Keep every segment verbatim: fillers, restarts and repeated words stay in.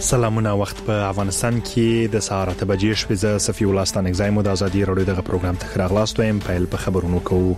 سلامونه وخت په افغانستان کې د سهار اته بجې شپې ز صفي ولستان اگزایم د ازادي رادیو دغه پروګرام ته راغلاست وایم په په خبرونو کوو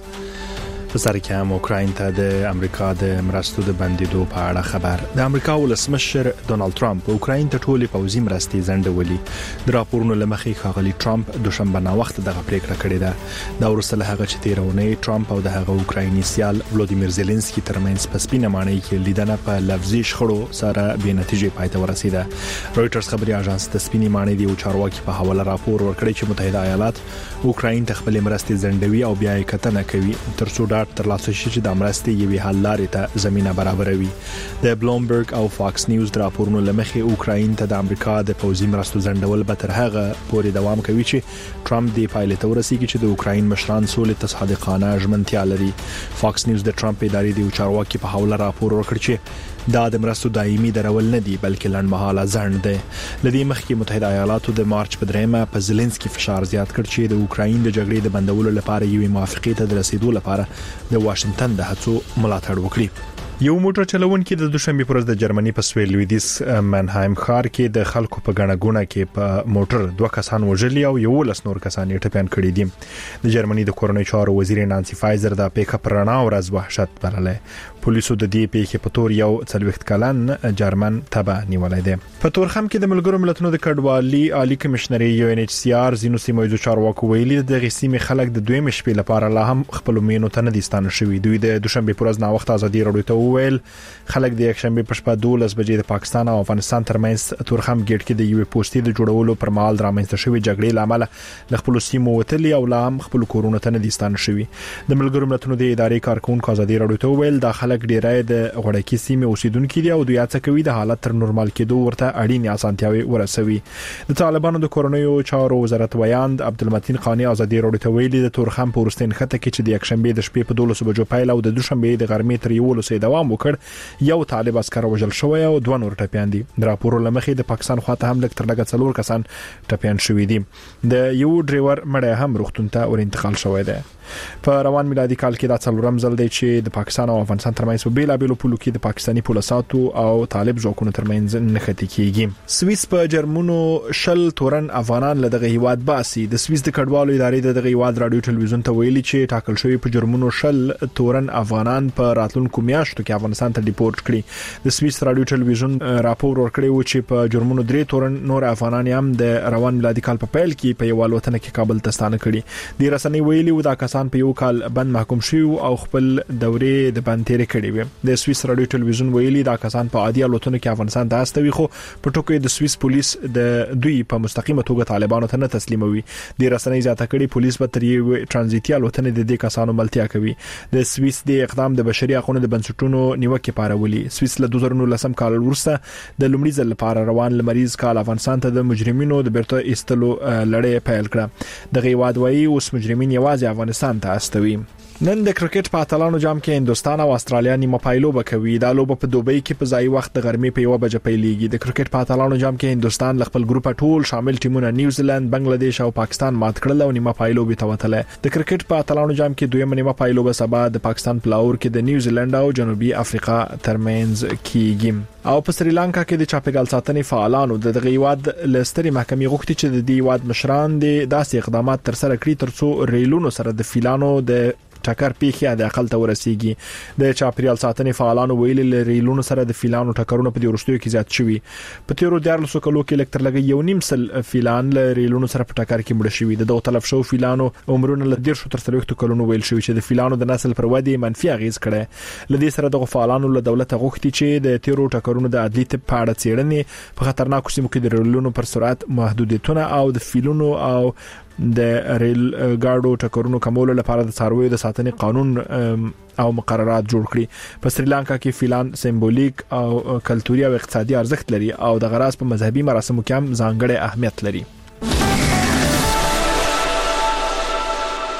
په سر کې هم اوکراین ته د امریکا د مرستو د بندیدو په اړه خبر د امریکا ولسمشر ډونالد ټرمپ اوکراین ته ټولې پوځي مرستې ځنډولې د راپورونو لمخې ښاغلي ټرمپ دوشنبه نا وخت دغه پریکړه کړې ده دا ورسره هغه چې تیرونه ټرمپ او د هغه اوکرایني سیال ولودیمیر زيلنسکي ترمنځ په سپینه معنی کې لیدنه په لفظي شخړو سره به نتیجې پای ته ورسیده رويټرز خبري اژانس د سپینې معنی دی او چارواکي په حواله راپور ورکړی چې متحده ایالات اوکراین ته خپل مرستې ځنډوي او بیا یې کتنه کوي تر څو ترلاسه شي چې د مرستې یوې حل لارې ته زمينه برابروي د بلومبرګ او فاکس نیوز د راپورونو لمخې اوکراین ته د امریکا د پوځي مرستو ځنډول به تر هغه پورې دوام کوي چې ټرمپ د پایلټ ورسیږي چې د اوکراین مشران سولې ته صادقانه ژمنتیا لري فاکس نیوز د ټرمپ ادارې د چارواکي په حواله راپور ورکړ چې دا د مرستو دایمي درول نه دي بلکې لنډمهاله ځنډ دی لدی مخکې متحده ایالاتو د مارچ په دریمه په زيلنسکي فشار زیات کړ چې د اوکراین د جګړې د بندولو لپاره یوې موافقې ته د رسیدو لپاره د واشنگټن د هڅو ملاتړ وکړي یو موټر چلونکي د دوشنبه پر ورځ د جرمني په سویل لویدیس منهایم ښار کې د خلکو په غنګونه کې په موټر دوه کسان وژلي او یو لس نور کسان یې ټپيان کړي دي د جرمني د کورنۍ چارو وزیر نانسي فایزر د پیک اپ رڼا ورځ وحشت بللې پولیسو د دې پیښې په تور یو څلويخت کلن جرمن تبع نیولای دی په تورخم کې د ملګرو ملتونو د کډوالي عالی کمشنري یو ان ایچ سی آر زینو سیمایزو چارواکو ویلي د غسیمي خلک د دویم شپې لپاره لا هم خپل مینو ته نه دي ستانه شوی دوی د دوشنبه پر ورځ نا وخت ازادي رادیو ته ویل خلک د یک شنبه په شپه دولس بجې د پاکستان او افغانستان ترمنځ تورخم گیټ کې د یو پوسټي د جوړولو پر مهال رامنځته شوی جګړې لامل د خپل سیمو وتلي او لا هم خپل کورونه ته نه دي ستانه شوی د ملګرو ملتونو د ادارې کارکونکو ازادي رادیو ته ویل د خلک ډیرای د غړکی سیمه اوسیدونکو دي او دوی هڅه کوي د حالت تر نورمال کېدو ورته اړینې اسانتیاوي ورسوي د طالبانو د کورونیو چارو وزارت ویاند عبدالمتین خانی ازادي رادیو ته ویلي د تورخم پورستین خطه کې چې د یک شنبه د شپې په دولس بجو پیل او د دوشنبه د غرمې تر یو لسې دوام وکړ یو طالب عسكر وژل شوی او دوه نور ټپيان دي د راپور لمخې د پاکستان خواته هم لکتر لګ څلور کسان ټپيان شوی دي د یو ډرایور مړی هم روغتون ته ور انتقال شوی دی په روان میلادي کال کې دا څلورم ځل دی چې د پاکستان او افغانستان ترمنځ په بیلا بیلو پولو کې د پاکستاني پولیساتو او طالب ځواکونو ترمنځ نښتې کیږي سويس په جرمنو شل تورن افغانان له دغه هیواد باسي د سويس د کډوالو ادارې د دغه هیواد رادیو ټلویزیون ته ویلي چې ټاکل شوی په جرمنو شل تورن افغانان په راتلونکو میاشتو کې افغانستان ته ډیپورټ کړي د سويس رادیو ټلویزیون راپور ورکړی و چې په جرمنو درې تورن نور افغانان هم د روان میلادي کال په پیل کې په یو الوتنه کې کابل ته ستانه کړي د رسنۍ ویلي و دا کسان په یو کال بند محکوم شوی او خپل دورې د بند تیر کړي وي د سويس رادیو ټلویزیون ویلي دا کسان په عادي الوتنو کې افغانستان ته استوي خو په ټوکې د سويس پولیس د دوی په مستقیمه توګه طالبانو ته نه تسلیموي د رسنۍ زیاته کړي پولیس به تر یو ترانزیتي الوتنې د دې کسانو ملتیا کوي د سويس د اقدام د بشري حقوقو د بنسټونو نیوکه پارولي سويس له دوه زره نولس کال وروسته د لومړي ځل لپاره روان لمریز کال افغانستان ته د مجرمینو د بیرته ایستلو لړۍ پیل کړه د غیواد وایي اوس مجرمین یوازې افغانستان ته استوي نن د کرکټ په اتلانو جام کې هندستان او استرالیا نیمه پایلوبه کوي دا لوبه په دوبۍ کې په ځای وخت د غرمې په یو بجې پیلېږي د کرکټ په اتلانو جام کې هندستان خپل ګروپ ټول شامل ټیمونه نیوزیلند بنگلاديش او پاکستان مات کړل او نیمه پایلوبه ته وتله د کرکټ په اتلانو جام کې دویمه نیمه پایلوبه سبا د پاکستان په لاهور کې د نیوزیلند او جنوبي افریقا ترمنځ کیږي او په سریلانکا کې د چاپګال ساتنې فعالانو د دغه هیواد لستري محکمې غوښتي چې د دې هیواد مشران د داسې اقدامات تر سره کړي ترڅو ریلونو سره د فیلانو د ټکر پیښه د عقل ته ورسیږي د چاپریال ساتنې فعالانو ویلي لري لونو سره د فیلانو ټکرونه په ورستیو کې زیات شوي په تیرو دیارلسو کلو کې لکتر لګي یو نیم سل فیلان لري لونو سره په ټکر کې مړ شوي د دوه تلف شو فیلانو عمرونه ل ډیر شو تر څلويخت کلونو ویل شوی چې د فیلانو د نسل پر ودی منفي اغیز کړي لدې سره د فعالانو له دولت غوښتي چې د تیرو ټکرونو د عدالت په اړه څېړنې په خطرناکو سیمو کې د ریلونو پر سرعت محدودیتونه او د فیلونو او د ریل ګاډو ټکرونو کمولو لپاره د څارویو د ساتنې قانون او مقررات جوړ کړي په سریلانکا کې فیلان سمبولیک او کلتوري او اقتصادي ارزښت لري او د غراس په مذهبي مراسمو کې هم ځانګړی اهمیت لري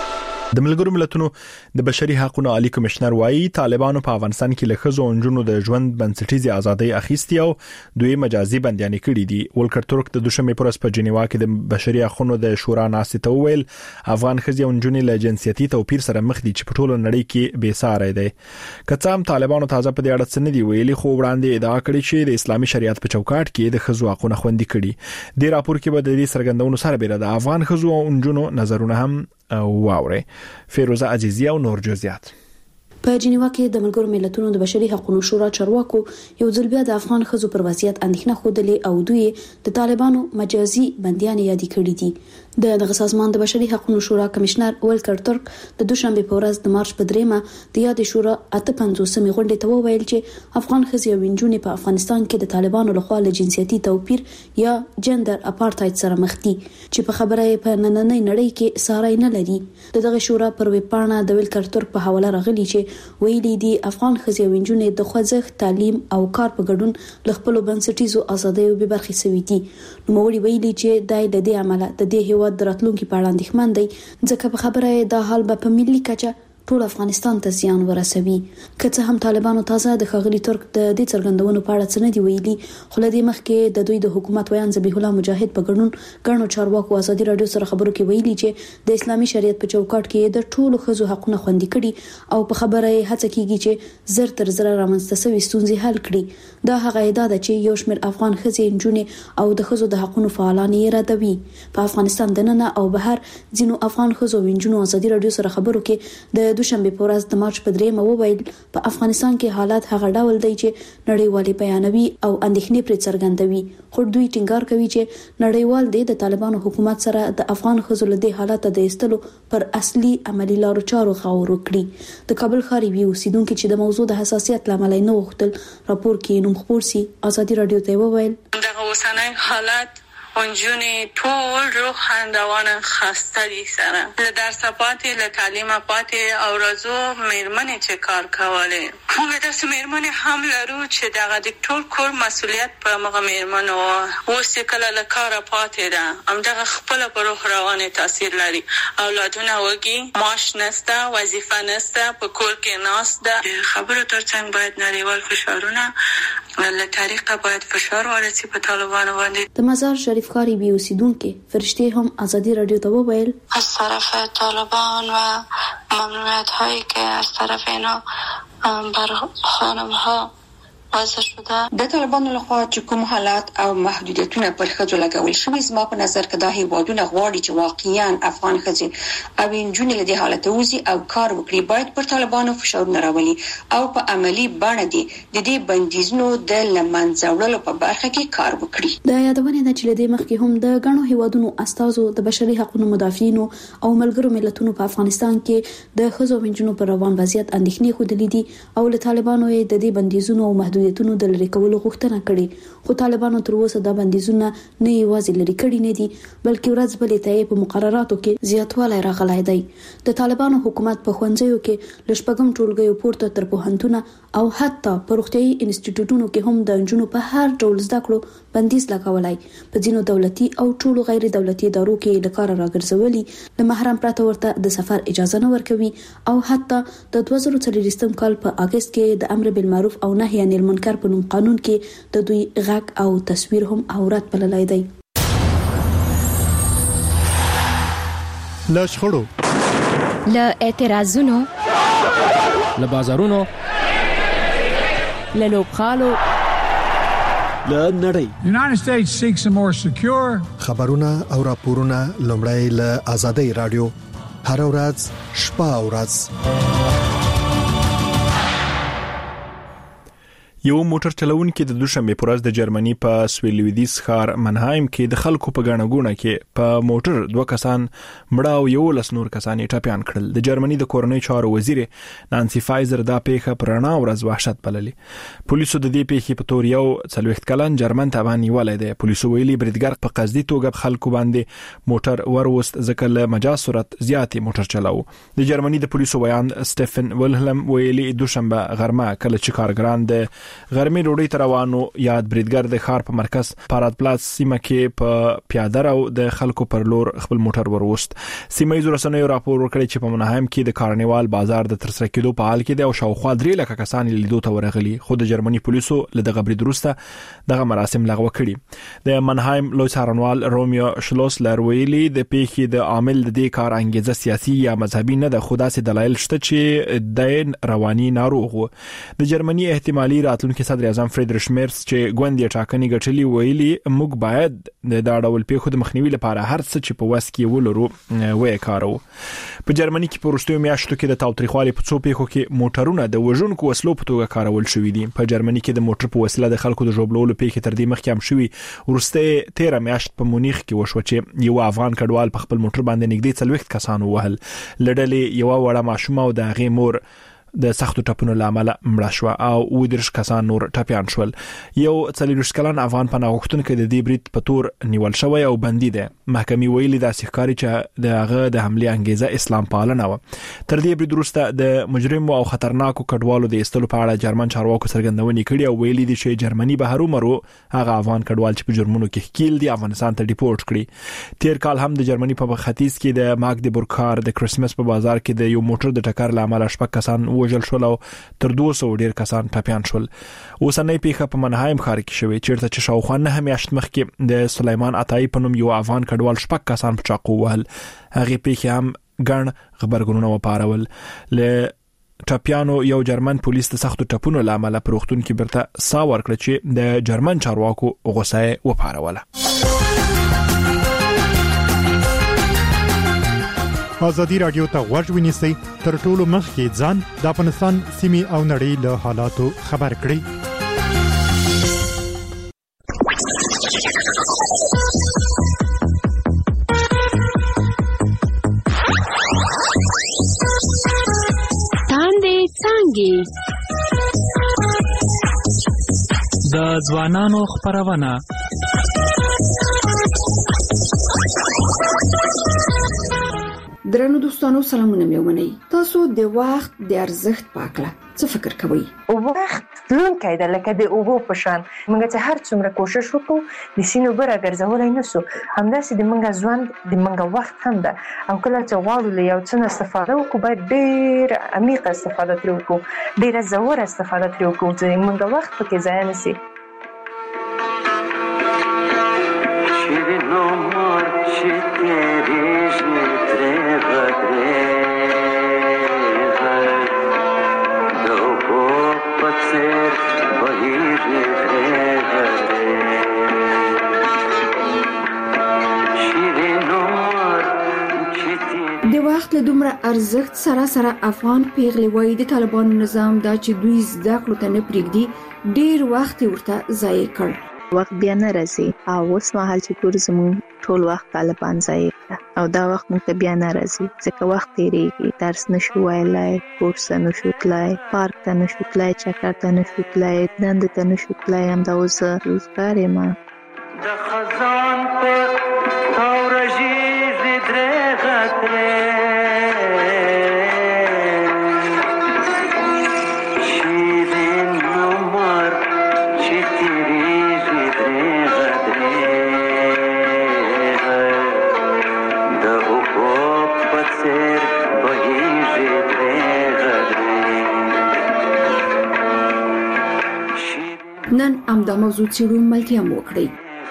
د ملګرو ملتونو د بشري حقوقو عالی کمشنر وايي طالبانو په افغانستان کې له ښځو او نجونو د ژوند بنسټیزي ازادي اخیستي او دوی مجازي بنديان کړي دي. ولکر ترک د دوشنبه پر ورځ په جنیوا کې د بشري حقوقو د شورا ناستې ته ویل افغان ښځې او نجونې له جنسيتي توپیر سره مخ دي چې په ټوله نړۍ کې بې ساري دي. کڅام طالبانو تازه په دې اړه څه نه دی ویلي، خو وړاندې ادعا کړې چې د اسلامي شریعت په چوکاټ کې د ښځو حقوقونه خوندي کړي. د راپور کې به د دې سرګندونو سره بیره د افغان ښځو او نجونو نظرونه هم واوري. فیروزه عزیزی او نور جزئیات. په جنیوا کې د ملګرو ملتونو د بشري حقوقو شورا چارواکو یو ځل بیا د افغان ښځو پر وضعیت اندېښنه خوده او دوی د طالبانو مجازي بنديان یادي کړي دي. د دغه سازمان د بشري حقوقو شورا کمشنر ولکر ترک د دوشنبه په ورځ د مارچ په دریمه د یاد شورا اته پنځوسمې غونډې ته وویل چې افغان ښځې او نجونې په افغانستان کې د طالبانو لخوا له جنسيتي توپیر یا جندر اپارټاید سره مخ دي چې په خبره په نننۍ نړۍ کې ساري نه لري. دغه شورا پر ویب پاڼه د ولکر ترک په حواله راغلي چې ویلي دي افغان ښځې او نجونې د خوځښت، تعلیم او کار په ګډون له خپل بنسټیزو ازادیو به برخې سوي دي. نو موږ ویلي چې دای د دې عمله د دې هیواد د راتلونکو په اړه اندېښمن دي ځکه په خبره دا حال به په ملي کچه ټول افغانستان ته زیان ورسوي. که څه هم طالبانو تازه د خغلی ترک د دې څرګندونو په اړه څه نه دی ویلي، خو لدې مخکې د دوی د حکومت ویان ذبیح الله مجاهد په ګڼو ګڼو چارواکو ازادي رادیو سره خبرو کې ویلي چې د اسلامي شریعت په چوکاټ کې د ټولو ښځو حقوقونه خوندي کړي او په خبره یې هڅه کیږي چې زر تر زر رامنځته شوي ستونزې حل کړي. دا هغه ادعا ده چې یو شمېر افغان ښځې، نجونې او د ښځو د حقوقو فعالان یې ردوي. په افغانستان دننه او بهر ځینو افغان ښځو او نجونو ازادي رادیو سره خبرو کې د دوشنبه په ورځ د مارچ په دریمه وویل په افغانستان کې حالات هغه ډول دی چې نړیوالي بیانوي او اندېښنې پر څرګندوي. خو دوی ټینګار کوي چې نړیوال د طالبانو حکومت سره د افغان ښځو له دې حالات د ایستلو پر اصلي عملی لارو چارو غور وکړي. د کابل ښار یو اوسیدونکو چې د موضوع د حساسیت لامل نه وغوښتل راپور کې نوم خپور سي ازادي رادیو ته وویل دغه اوسنۍ حالت اونجونی ټول روح خندوان خسته دي سره له درس پاتې له تعلیم پاتې او رازو مېرمنې چې کار کوله. موږ د مېرمنې هم لرو چې دغه د ټول کور مسولیت په مغه مېرمنو اوس کله له کار پاتې ده هم دغه خپل په روح روانه تاثیر لري. اولادونه وږي، معاش نشته، وظیفه نشته، په کور کې ناشته. خبرو ترڅنګ باید نړیوال فشارونه له طریقه باید فشار ورسي په طالبانو باندې. د مزار شریف ښاري بي اوسیدونکو فرشته هم ازادي رادیو ته وویل از طرف طالبان و ممنوعیت هایی که از طرف اینا بر خانم ها وضع شده د طالبانو لخوا چې کوم حالات او محدودیتونه پر ښځو لګول شوي، زما په نظر کې دا هیوادونه غواړي چې واقعیا افغان ښځې او نجونې له دې حالت وځي او کار وکړي. باید پر طالبانو فشارونه راولي او په عملی بڼه دي د دې بندیزونو د لمنځه وړلو په برخه کې کار وکړي. د یادونه ده چې له دې مخکې هم د غنو هیوادونو استازو د بشري حقوقو مدافعینو او ملګرو ملتونو په افغانستان کې د ښځو او نجونو پر روان وضعیت اندېښنې خوده دي او له طالبانو د دې بندیزونو او محدودیتونو د لری کولو غوښتنه کړې. خو طالبانو تر اوسه دا بندیزونه نه یوازې لری کړي نه دي بلکې ورځ بلې ته په مقرراتو کې زیاتوالی راغلی دی. د طالبانو حکومت په ښوونځیو کې لشپږم ټولګیو پورته تر پوهنتونه او حتی په روغتیايي انسټیټیوټونو کې هم د نجونو په هر ډول زده کړو بندیز لګولای. په ځینو دولتي او ټولو غیر دولتي ادارو کې د کار راګرځولي، د محرم پرته ورته د سفر اجازه نه ورکوي او حتی د دوه زره څلوېښتم کال په اگست کې د امر بالمعروف او نهي عن المنکر په نوم قانون کې د دوی غږ او تصویر هم عورت بللای دی. له شخړو، له اعتراضونو، له بازارونو، له لوبخالو، له نړۍ. United States seeks a more secure. خبرونه او راپورونه لومړی له آزادۍ رادیو هر ورځ شپه او ورځ. یو موټر چلوونکي د دوشنبه پر ورځ د جرمني په سویلویدیس ښار منهایم کې د خلکو په غاڼګونه کې په موټر دوه کسان مړه او یو لس نور کسان یې ټپيان کړل. د جرمني د کورنۍ چارو وزیر نانسی فایزر دا پیښه پر رڼا ورځ وحشت بللې. پولیسو د دې پیښې په تور یو څلوېښت کلن جرمن ته باندې ولې ده. پولیسو ویلي بریدګر په قصدي توګه خلکو باندې موټر وروست ځکه له مجاز سرعت زیاتې موټر چلاو. د جرمني د پولیسو ویان سټيفن ولهلم ویلي دوشنبه غرمه کله چې کارګران د غرمې ډوډۍ ته روانو. یاد بریدګر د ښار په مرکز پارات پلاس سیمه کې په پیاده رو د خلکو پر لور خپل موټر وروست. سیمه ییزو رسنیو راپور ورکړی چې په منهایم کې د کارنیوال بازار د ترسره کېدو په حال کې دی او شاوخوا درې لکه کسان لیدو ته ورغلي، خو د جرمني پولیسو له دغه برید وروسته دغه مراسم لغوه کړي. د منهایم لوی څارنوال رومیو شلوس لرویلی د پیښې د عامل د دې کار انګیزه سیاسي یا مذهبي نه ده، خو داسې دلایل شته چې د رواني ناروغ و. د جرمني احتمالي راتلونکي صدر اعظم فریدریش میرس چې ګوندې ټاکنې ګټلې ویلي موږ باید د دا ډول پیښو د مخنیوي لپاره هر څه چې په وس کې ولرو وې کارو. په جرمني کې په وروستیو میاشتو کې د تاوتریخوالي په څو پیښو کې موټرونه د وژونکو وسلو په توګه کارول شوي دي. په جرمني کې د موټر په وسیله د خلکو د ژوبلولو پیښې تر دې مخکې هم شوي. وروسته تیره میاشت په مونیخ کې وشو چې یو افغان کډوال په خپل موټر باندې نږدې څلوېښت کسان ووهل. لړلې یو وړه ماشومه او د هغې مور د سختو ټپونو لامل مړه شو او ودرش کسان نور ټپيان شول. یو څلوېښت کلن افغان پناه غوښتونکی د دې برید په تور نیول شوی او بندي دی. محکمې ویلي دا ښکاري چې د هغه د حملې انګیزه اسلام پالنه و. تر دې برید وروسته د مجرم او خطرناکو کډوالو د ایستلو په اړه جرمن چارواکو څرګندونې کړې او ویلي دي چې جرمني به هرومرو هغه افغان کډوال چې په جرمونو کې ښکیل دي افغانستان ته ډیپورټ کړي. تیر کال هم د جرمني په ختیځ کې د ماګدبورګ د کرسمس په بازار کې د یو موټر د ټکر لامل شپږ کسان وژل شول او تر دوه سوه ډیر کسان ټپيان شول. اوسنۍ پیښه په منهایم ښار کې شوې چیرته چې شاوخوا نه میاشت مخکې د سلیمان عطایی په نوم یو افغان کډوال شپږ کسان په چاقو وهل. هغه پیښه هم ګڼ خبرګونونه وپارول. ل ټپيانو یو جرمن پولیس د سختو ټپونو لامل په روغتون کې برته سا ورکړه چې د جرمن چارواکو غوسه وپاروله. ازادي رادیو ته غوږ ونیسئ تر ټولو مخکې ځان د افغانستان سیمې او نړۍ له حالاتو خبر کړئ. تاندې څانګې د ځوانانو خپرونه. درنو دوستانو سلامونه مې ومنئ. تاسو د وخت د ارزښت په اړه څه فکر کوئ؟ وخت لونکی دی لکه د اوبو په شان. موږ چې هر څومره کوشش وکړو د سینې اوبه راګرځولی نه سو، همداسې د موږ ژوند د موږ وخت هم ده او کله چې غواړو له یو څه نه استفاده وکړو باید ډېره عمیقه استفاده ترې وکړو، ډېره ژوره استفاده ترې وکړو چې موږ وخت پکې ضایع نه سي. د وخت له دومره ارزښت سره سره افغان پیغلې وایي د طالبانو نظام دا چې دوی زده کړو ته نه پرېږدي ډېر وخت ورته ضایع کړ. وخت بیا نه راځي او اوس مهال چې ګورو زموږ ټول وخت طالبان ضایع کړه او دا وخت موږ ته بیا نه راځي ځکه وخت تېرېږي، درس نشو ویلی، کورس ته نشو تللی، پارک ته نشو تللی، چکر ته نشو تللی، دندې ته نشو تللی. همدا اوس زه روزګار یم. د خزان په تاورژیزې درېغه نن امدا موضوع څېړو ملتیا مو وکړئ.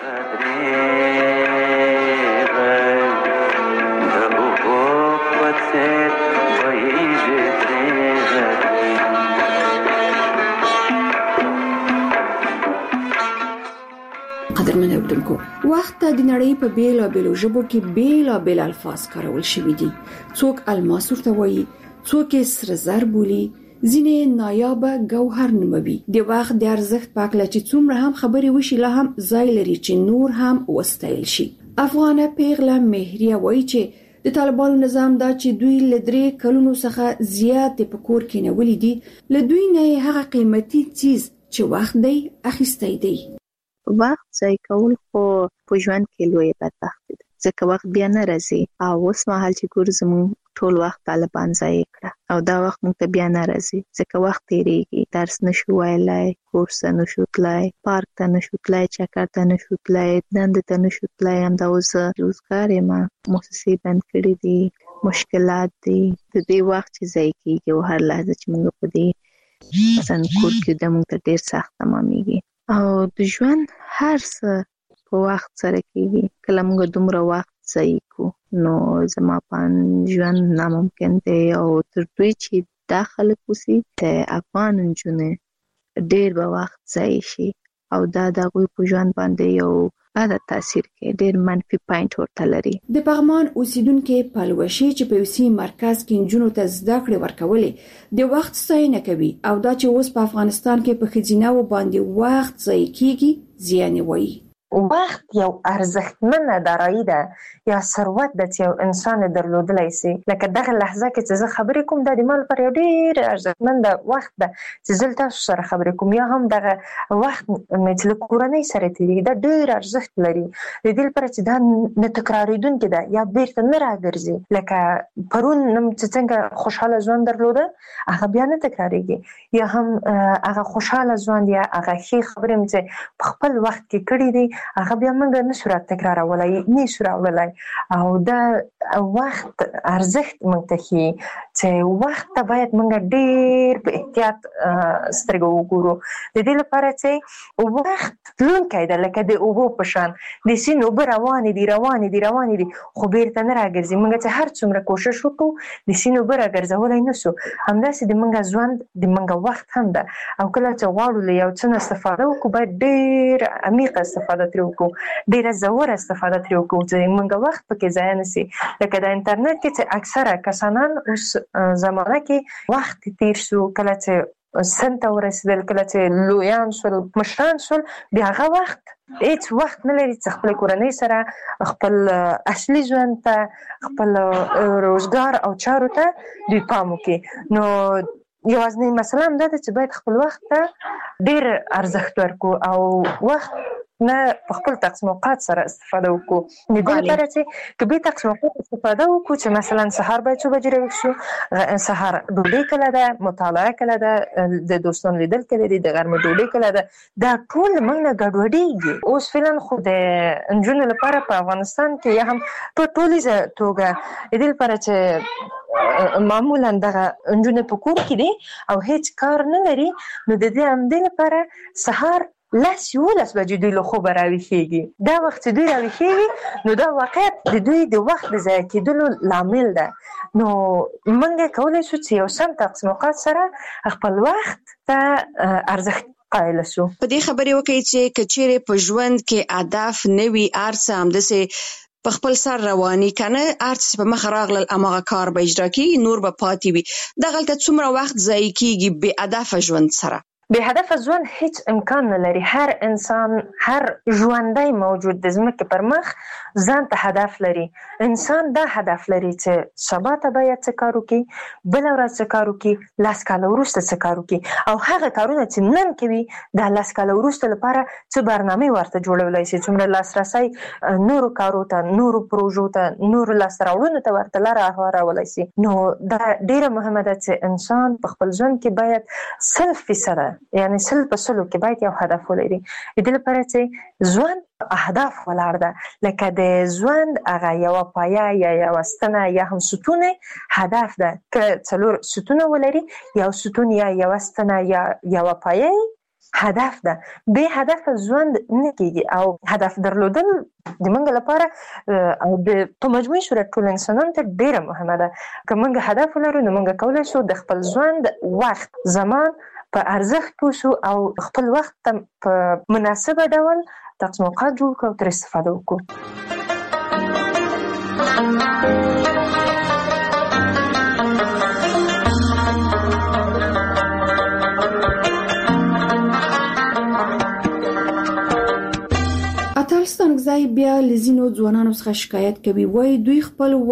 قدرمن اوریدونکو، وخت د نړۍ په بیلابېلو ژبو کې بیلابېل الفاظ کارول شوي دي. څوک الماس ورته وایي، څوک یې سره زر بولي، ځینې نایابه ګوهر نوموي. د وخت د ارزښت په اړه چې څومره هم خبرې وشي لا هم ځای لري چې نور هم وستایل شي. افغانه پیغله مهریه وایي چې د طالبانو نظام دا چې دوی له درې کلونو څخه زیات په کور کې نیولي دي، له دوی نه هغه قیمتي څیز چې وخت دی اخیستی دی. وخت ضایع کول خو په ژوند کې لویه بدبختي ده ځکه وخت بیا نه راځي. او اوس مهال چې ګور زموږ ټول وخت طالبان ځای کړه او دا وخت موږ ته بیا نه راځي ځکه وخت تیریږي، درس نشو ویلای، کورس نشو تلای، پارک ته نشو تلای، چکر ته نشو تلای، دندې ته نشو تلای. هم دا اوس روزګار یم، مؤسسې بند کړې دي، مشکلات دي، د دې وخت چې ځای کېږي او هر لحظه چې موږ په دې مثلا کور کې د موږ ته ډېر سخت تمامېږي او د ژوند هر څه په وخت سره کېږي. کله موږ دومره وخت ځای کو نو زما په ژوند ناممکن دی او تر دوی چې دا خلک وسی د افغان نجونې ډېر به وخت ځای شي او دا د هغوی په ژوند باندې یو دا تاثیر کې ډېر منفي پاینټ ورته لري. د پغمان اوسیدونکو پلوشي چې په یوسي مرکز کې نجونو ته زده کړې ورکولې د وخت ستاینه کوي او دا چې اوس په افغانستان کې په خزینه و باندې وخت ځای کیږي زیان وایي. وخت یو ارزښتمنه دارایی ده یا ثروت ده چې یو انسان درلودلی شي. لکه دغه لحظه کې چې زه خبرې کوم دا د ما لپاره یو ډېر ارزښتمنه وخت ده چې زه تاسو سره خبرې کوم، یا هم دغه وخت مې چې له کورنۍ سره تېرېږي دا ډېر ارزښت لري د دې لپاره چې دا نه تکرارېدونکې ده یا بیرته نه راګرځي. لکه پرون چې څنګه خوشحاله ژوند درلوده هغه بیا نه تکرارېږي، یا هم هغه خوشحاله ژوند یا هغه ښې خبرې مې چې په خپل وخت کې کړي دي هغه بیا موږ نشو را تکرارولای، نشو راوړلای. او دا وخت ارزښت موږ ته ښيي چې وخت ته باید موږ ډېر په احتیاط سترګې وګورو د دې لپاره چې وخت تلونکی ده لکه د اوبو په شان، د سیند اوبه روانې دي روانې دي روانې دي خو بیرته نه راګرځي. موږ چې هر څومره کوشش وکړو د سیند اوبه راګرځولی نشو. همداسې د موږ ژوند د موږ وخت هم ده او کله چې غواړو له یو څه نه استفاده وکړو باید ډېر عمیقه استفاده ترې وکړو، ډېره ژوره استفاده ترې وکړو چې موږ وخت پکې ضایع نه شي. لکه د انټرنیټ کې چې اکثره کسانان اوس زمانه کې وخت تیر شو، کله چې سن ته ورسېدل، کله چې لویان شول مشران شول بیا هغه وخت هیڅ وخت نه لري چې خپل کورنۍ سره خپل اصلي ژوند ته خپل روزګار او چارو ته دوی پام وکړي. نو یوازینۍ مسله همدا ده چې باید خپل وخت ته ډېر ارزښت ورکړو او وخت نه په خپل تقسیم اوقات سره استفاده وکړو. د دې لپاره چې که به تقسیم اوقات استفاده وکړو چې مثلا سهار باید څو بجې راویښ شو، سهار ډوډۍ کله ده، مطالعه کله ده، د دوستانو لیدل کله دي، د غرمې ډوډۍ کله ده، دا ټول موږ نه ګډوډېږي. اوس فعلا خو د نجونو لپاره په افغانستان کې یا هم په ټولیزه توګه د دې لپاره چې معمولا دغه نجونې په کور کې دي او هیڅ کار نه لري نو د دې همدې لپاره سهار لس یولس بجې دوی له خوبه راویښېږي. دا وخت چې دوی راویښېږي نو دا واقعیت د دوی د وخت د ضایع کېدلو لامل ده. نو موږ کولی شو چې یو سم تقسیم اوقات سره خپل وخت ته ارزښت قایل شو. په دې خبرې وکړئ چې که چیرې په ژوند کې هدف نه وي هر څه همداسې په خپل سر رواني کنه هر څه په مخ راغلل اماغه کار به اجرا کېږي نور به پاتې وي. دغلته څومره وخت ضایع کېږي بې هدفه ژوند سره. بې هدفه ژوند هیڅ امکان نه لري. هر انسان هر ژوندی موجود د ځمکې پر مخ ځان ته هدف لري. انسان دا هدف لري چې سبا ته باید څه کار وکړي، بله ورځ څه کار وکړي، لس کاله وروسته څه کار وکړي او هغه کارونه چې نن کوي دا لس کاله وروسته لپاره څه برنامې ورته جوړولی شي، څومره لاسرسی نورو کارو ته، نورو پروژو ته، نورو لاسته راوړنو ته ورته لاره هوارولی شي. نو دا ډېره مهمه ده چې انسان په خپل ژوند کې باید سل فیصده یعنی سل په سلو کې باید یو هدف ولري. د دې لپاره چې ژوند اهداف ولاړ ده لکه د ژوند هغه یوه پایه یا یوه ستنه یا هم ستونه هدف ده. که څلور ستونه ولري یو ستون یا یوه ستنه یا یوه پایه هدف ده. بې هدف ژوند نه کېږي او هدف درلودل د موږ لپاره او د په مجموعي صورت ټول انسانانو ته ډېره مهمه ده. که موږ هدف ولرو نو موږ کولی شو د خپل ژوند وخت زمان په ارزښت پوه شو او خپل وخت ته په مناسبه ډول تقسیم اوقات جوړ کړو او ترې استفاده وکړو. اتل ستانکزی بیا له ځینو ځوانانو څخه شکایت کوي، وایي دوی خپل وخت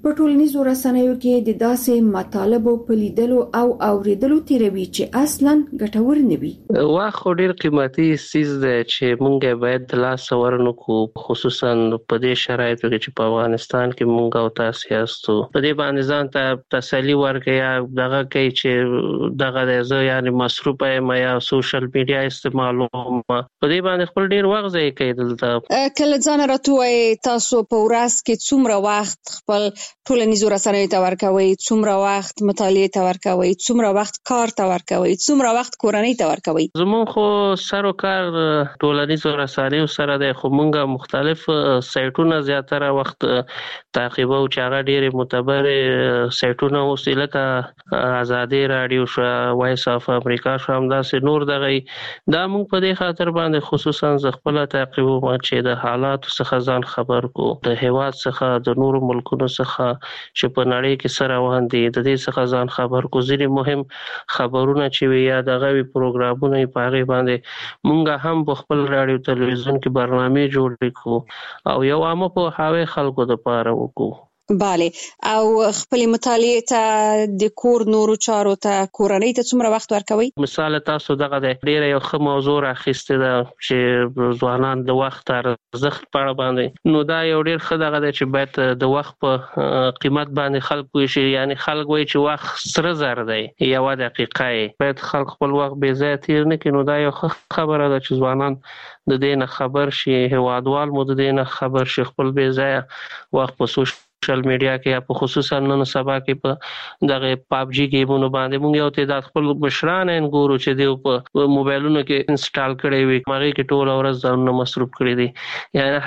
په ټولنیزو رسنیو کې د داسې مطالبو په لیدلو او اوریدلو تیروي چې اصلاً ګټور نه وي. واخو ډیر قیمتي سیز دی چې مونږ باید د لاس ورنو کو، خصوصا په دې شرایطو کې چې په افغانستان کې مونږ او تاسو یاستو. په دې باندې ځان ته تسلی ورکړي یا دغه کوي چې دغه د زه یعنی مصروف یم یا سوشل میډیا استعمالوم، په دې باندې خپل ډیر وخت ځای کوي. دلته کله ځان راټوي تاسو په ورځ کې څومره وخت خپل ټولنیزو رسنیو ته ورکوي، څومره وخت مطالعه ته ورکوي، څومره وخت کار ته ورکوي، څومره وخت کورنۍ ته ورکوي؟ زمون خو سر او کار ټولنیزو رسنیو سره د خو مونږه مختلف سایټونه زیاتره وخت تعقیبو چې هغه ډېر معتبر سایټونه اوسې لکه آزادي رادیو شو، وایس اف امریکا شو، همداسې نور دغه دا مونږ په دې خاطر باندې خصوصا ز خپل تعقیبو چې د حالاتو څخه ځان خبر کو، د هیواد څخه د نورو ملکونو څخه چې په نړۍ کې سره روان دي د دې څخه ځان خبر کو. ځینې مهم خبرونه چې وي یا دغه وی پروګرامونه په هغه باندې مونږ هم په خپل رادیو تلویزیون کې برنامه جوړ کړو او یو عامه په حاوی خلکو د پاره وکړو. bale او خپل مطالعه ته د کور نورو چارو ته کورنۍ ته څومره وخت ورکوي؟ مثال تاسو دغه د ډیره یو ښه موضوع راخسته ده چې ځوانان د وخت ارزښت په اړه باندې، نو دا یو ډیر ښه دغه دی چې باید د وخت په قیمت باندې خلک وشي، یعنی خلک وایي چې وخت سره زر دی، یو دقیقه باید خلک خپل وخت بې ځایه تیر نه کړي. نو دا یو ښه خبره ده چې ځوانان د دې نه خبر شي، هیوادوال مو د دې نه خبر شي، خپل بې ځایه وخت په سوشل سوشل میډیا کې یا په خصوصا نن سبا کې په دغه پابجی گیمونو باندې مونږ یو تعداد خپل مشران ان ګورو چې دی په موبایلونو کې انسټال کړي وي، هغه کې ټول ورځ ځانونه مصروف کړي دي. یعنی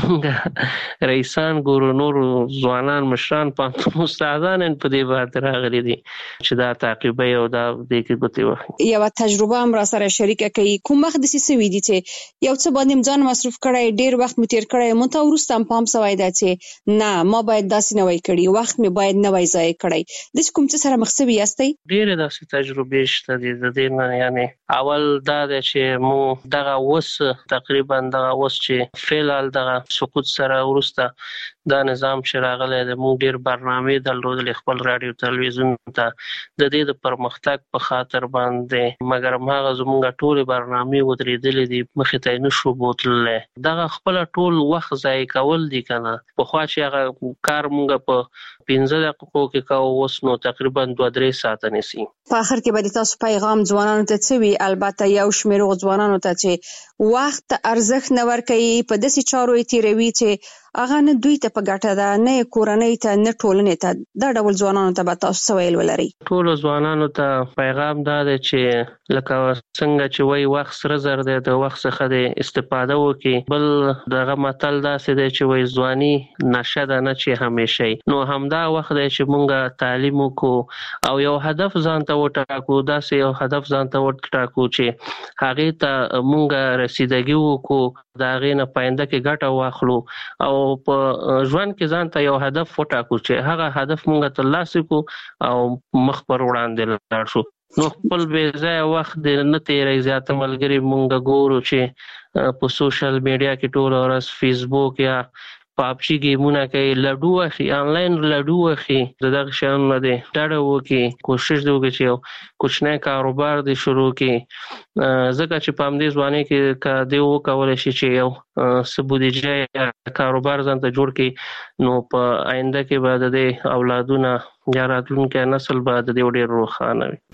حتی رئیسان ګورو، نور ځوانان مشران په استادان په دې باندې راغلي دي چې دا تعقیب یو دا د کې ګوتې وخت یو تجربه هم را سره شریک کړي. کوم وخت د سیسوي دي چې یو څه باندې ځان مصروف کړي، ډیر وخت متیر کړي، مونږ ته ورستم پام سوای دا چې نه ما باید داسې نه وای کړی، وخت مې باید نه وای ضایع کړی. د کوم څه سره مخ شوی یاستئ؟ ډېرې داسې تجربې شته دي د دې نه. یعنی اول دا دی چې مو دغه اوس تقریبا دغه اوس چې فعل دغه سقوط سره ورسته دا نظام چې راغلی دی، موږ ډېر برنامې درلودلې خپل رادیو تلویزیون ته د دې د پرمختګ په خاطر باندې، مګر هماغه زموږ ټولې برنامې ودرېدلې دي، مخې ته یې نشو بوتللی. دغه خپله ټول وخت ضایع کول دي که نه. پخوا چې هغه کار مونږ په پنځه دقیقو کې کوو، اوس نو تقریبا دوه درې ساعته نیسي. په اخر کې به تاسو پیغام ځوانانو ته څه وي؟ البته یو شمېر ځوانانو ته چې وخت ارزښت نه ورکوي، په داسې چارو یې تیروي چې هغه نه دوی ته په ګټه ده، نه کورنۍ ته، نه ټولنې ته. دا ډول ځوانانو ته به تاسو څه ویل ولرئ؟ ټولو ځوانانو ته پیغام دا دی چې لکه څنګه چې وایي وخت سره زر دی، د وخت څخه د استفاده وکړي. بل دغه متل داسې دی چې وایي ځواني نشه ده نه چې همیشه. نو همدا وخت دی چې مونږ تعلیم وکړو او یو هدف ځان ته وټاکو، داسې یو هدف ځان ته وټاکو چې هغې ته مونږ رسیدګي وکړو، د هغې نه پاینده کې ګټه واخلو او په ژوند کې ځان ته یو هدف وټاکو چې هغه هدف مونږ ترلاسه کړو او مخ پر وړاندې لاړ شو. نو خپل بې ځایه وخت دې نه تېروي. زیاته ملګري مونږ ګورو چې په سوشل میډیا کې ټوله ورځ فیسبوک یا پابجی گیمونه کوي، لډو اخی، آنلاین لډو اخی. د دغه شیانو نه دی ډډه وکړي، کوشش دی وکړي چې یو کوچنی کاروبار دی شروع کړي، ځکه چې په همدې ځوانۍ کې که دی وکولی شي چې یو څه بودیجه یا کاروبار ځان ته جوړ کړي، نو په آینده کې به د دې اولادونه یا راتلونکی نسل به د دې ډېر روښانه وي.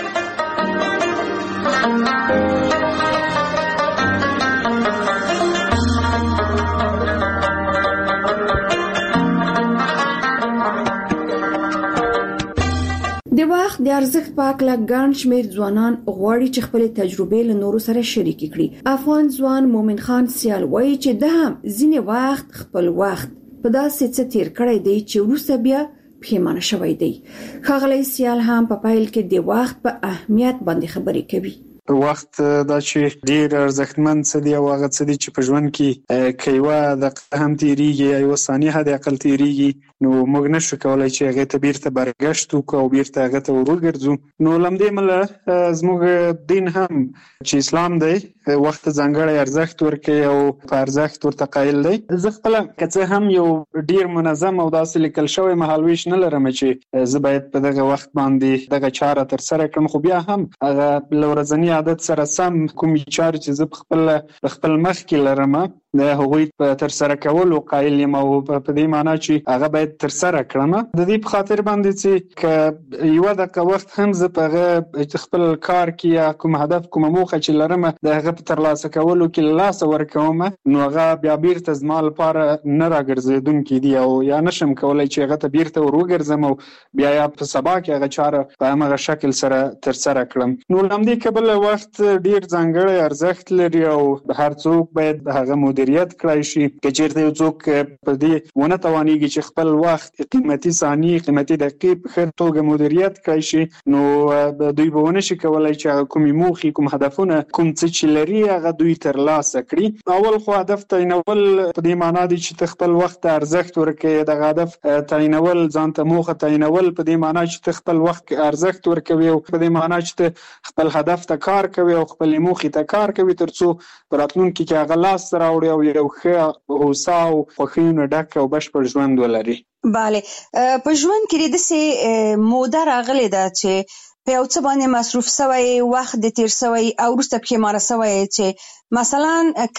د وخت د ارزښت په اړه ګڼ شمېر ځوانان غواړي چې خپل تجربې له نورو سره شریک کړي. افغان ځوان مومن خان سیال وایي چې ده هم ځینې وخت خپل وخت په داسې څه تیر کړی دی چې وروسته بیا پښیمانه شوی دی. ښاغلی سیال هم په پیل کې د وخت په اهمیت باندې خبرې کوي. وخت دا چې ډیر ارزښتمن څه دی او هغه څه دی چې په ژوند کې کيوا د هم تیریږي یو ثانیه د عقل تیریږي نو موږ نشو کولای چې هغه ته بیرته برګشت وکړو او بیرته هغه ته ورګرځو نو لمدې مله زموږ دین هم چې اسلام دی وخت ځانګړی ارزښت ورکوي او په ارزښت ورته قایل دی. زه خپل که هم یو ډیر منظم او داسې لیکل شوی مهالویش نه لرم چې زه باید په دغه وخت باندې دغه چاره تر سره کړم خو بیا هم هغه له ورځني عادت سره سم کومې چارې چې زه په خپل خپل مخ کې لرم د هغوی په تر سره کولو قایل یم او په دې معنی چې هغه باید تر سره کړم. د دې په خاطر باندې چې که یو دغه وخت هم زه په هغه خپل کار کې یا کوم هدف کومه موخه چې لرم د هغه په ترلاسه کولو کې لاس ورکوم نو هغه بیا بیرته زما لپاره نه راګرځېدونکی دی او یا نشم کولای چې هغه ته بیرته ور وګرځم او بیا یا په سبا کې هغه چاره په هغه شکل سره تر سره کړم. نو لمدې کبل وخت ډیر ځانګړی ارزښت لري او هر څوک باید هغه مدیریت کړای شي. که چیرته یو څوک په دې ونه توانېږي چې خپل وخت قیمتي ثانیې قیمتي دقیقې په ښه توګه مدیریت کړای شي نو دوی به ونه شي کولای چې کومې موخې کوم هدفونه کوم څه چې لري هغه دوی ترلاسه کړي. اول خو هدف تعینول په دې معنا دی چې ته خپل وخت ته ارزښت ورکړې دغه هدف تعینول ځان ته موخه تعینول په دې معنا چې ته خپل وخت ارزښت ورکوي او په دې معنا چې ته خپل هدف ته کار کوي او خپل موخې ته کار کوي ترڅو په راتلونکي کې هغه لاس راوړي او یو ښه هوسا او خوښیونه ډک او بشپړ ژوند ولري. bale په ژوند کې د سه موده راغلي دا چې په یو څه باندې مصروف شوی وخت د تیر شوی او وروسته پښیمانه شوی چې مثلا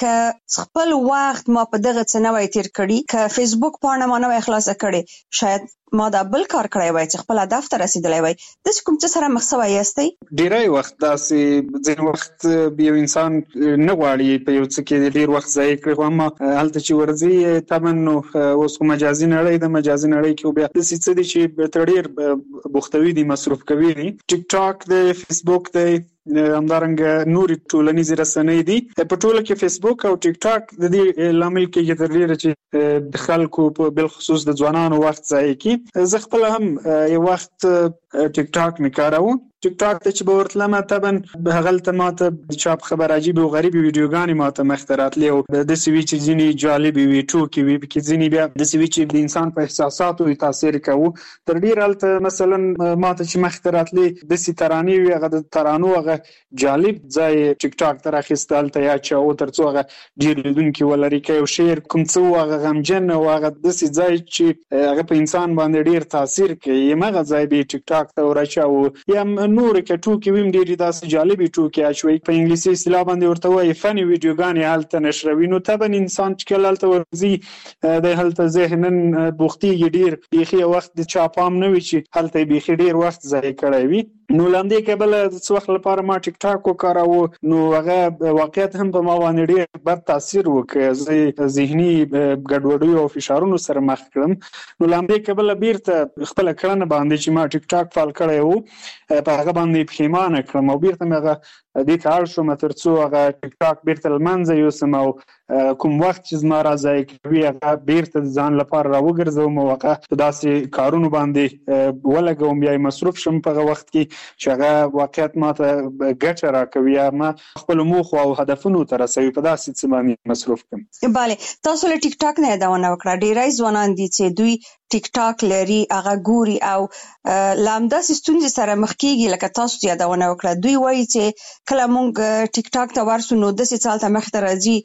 که خپل وخت ما په دغه څه نه وای تیر کړی که فیسبوک پاڼه ما نه وای خلاصه کړی شاید ما دا بل کار کړی وای چې خپل هدف ته رسیدلی وای. د کوم څه سره مخ شوی یاستئ؟ ډیری وخت داسې ځین وخت یو انسان نه غواړي په یو څه کې ډیر وخت ضایع کړي خو اما هلته چې ورځي طبعا نو اوس کوم مجازي نړۍ د مجازي نړۍ کې بیا د څه دي چې تر ډیر بوختوي دي مصروف کوي دي ټیک ټاک دی فیسبوک دی همدارنګه نوري ټولنیزې رسنۍ دي په ټوله کې فیسبوک او ټیک ټاک د دې لامل کې تر ډیره چې د خلکو په بل خصوص د ځوانانو وخت ضایع کی. زه خپل هم یو وخت ټیک ټاک می کاروم ټیک ټاک ته چې به ورتلم طبعا هغلته ماته د چاپ خبر عجیب او غریب ویډیوګانې ماته مخترات لیو د سوي چې ځینی جالب وي ټوکی وي کې ځینی بیا د سوي چې د انسان په احساساتو تاثیر کوي تر ډیر الته مثلا ماته چې مخترات لی د سي ترانې وي هغه د ترانو هغه جالب ځای ټیک ټاک تر اخیستل ته یا چې او ترڅو هغه ډیر لیدونکو ولري کې او شیر کوم څه هغه غمجن او هغه د سي ځای چې هغه په انسان باندې ډیر تاثیر کوي مغه ځای به ټیک ټاک ته ورچاو یا نور کې ټوکی ویم ډیر داسې جالبي ټوکی اچوي په انګلیسي اصطلاح باندې ورته وایي فني ویډیوګانې حالت نشروي نو طبعا انسان چې کله حالت ورزي د حالت ذهنن بوختي ډیر بيخي وخت د چاپام نه وي چې حالت بيخي ډیر وخت ضایع کړی وي. نو لاندې کبل د څه وخت لپاره ما ټیک ټاک وکاراو نو هغه واقعیت هم په ما باندې ډیر بد تاثیر وکړ زه ذهني ګډوډي او فشارونو سره مخ کړم. نو لاندې کبل بیرته خپل کړنه باندې چې ما ټیک ټاک فعال کړی وو په هغه باندې پښیمانه کړم او بیرته مغه دې ته اړ شوم ترڅو هغه ټیک ټاک بیرته لمنځه یوسم او کوم وخت چې زما راځي کوي هغه بیرته ځان لپاره راوګرځوم او هغه داسې کارونه باندې ولګوم یا مصروف شم په وخت کې چې هغه واقعیت ماته ګټه راکوي یا ما خپل موخ او هدفونو ته رسوي په داسې څه باندې مصروف کوم. bale تاسو له ټیک ټاک نه یادونه وکړه ډیرای ځوانان دي چې دوی ټیک ټاک لري هغه ګوري او لامدا ستونزې سره مخ کیږي لکه تاسو یادونه وکړه دوی وایي چې کله مونږ ټیک ټاک ته ورسو نو د څه چالت مخ ته راځي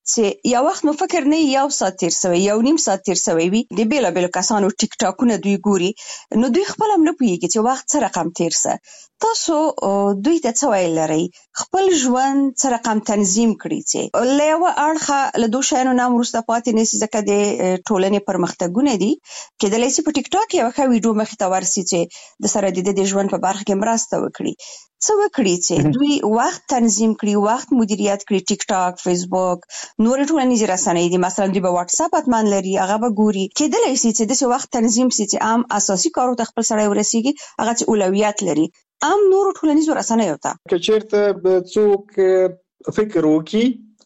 چې یو وخت مو فکر نه یو ساعت تیر سوی یو نیم ساعت تیر سوی وي د بیل بیل کسانو ټیک ټاکونه دوی ګوري نو دوی خپل هم نه پوهیږي چې وخت سره رقم تیر سه. تاسو دوی ته څه ویل لري خپل ژوند سره رقم تنظیم کړی چې له یو اړخه له دوه شانو نام ورسته پاتې نشي ځکه د ټولنې پرمختګونه دي کې د لیسي په ټیک ټاک یو ښه ویډیو مخ ته ورسي چې د سره د د ژوند په برخه کې مرسته وکړي څه وکړي چې دوی وخت تنظیم کړي وخت مدیریت کړي ټیک ټاک فیسبوک نور ټولنیزې رسنۍ دي مثلا دوی په واتس اپ اتمان لري هغه به ګوري کېدلی شي چې د وخت تنظیم سي چې عام اساسي کارو ته خپل سره ورسیږي هغه چې اولویت لري عام نور ټولنیزو رسنیو ته که چیرته څوک فکر وکړي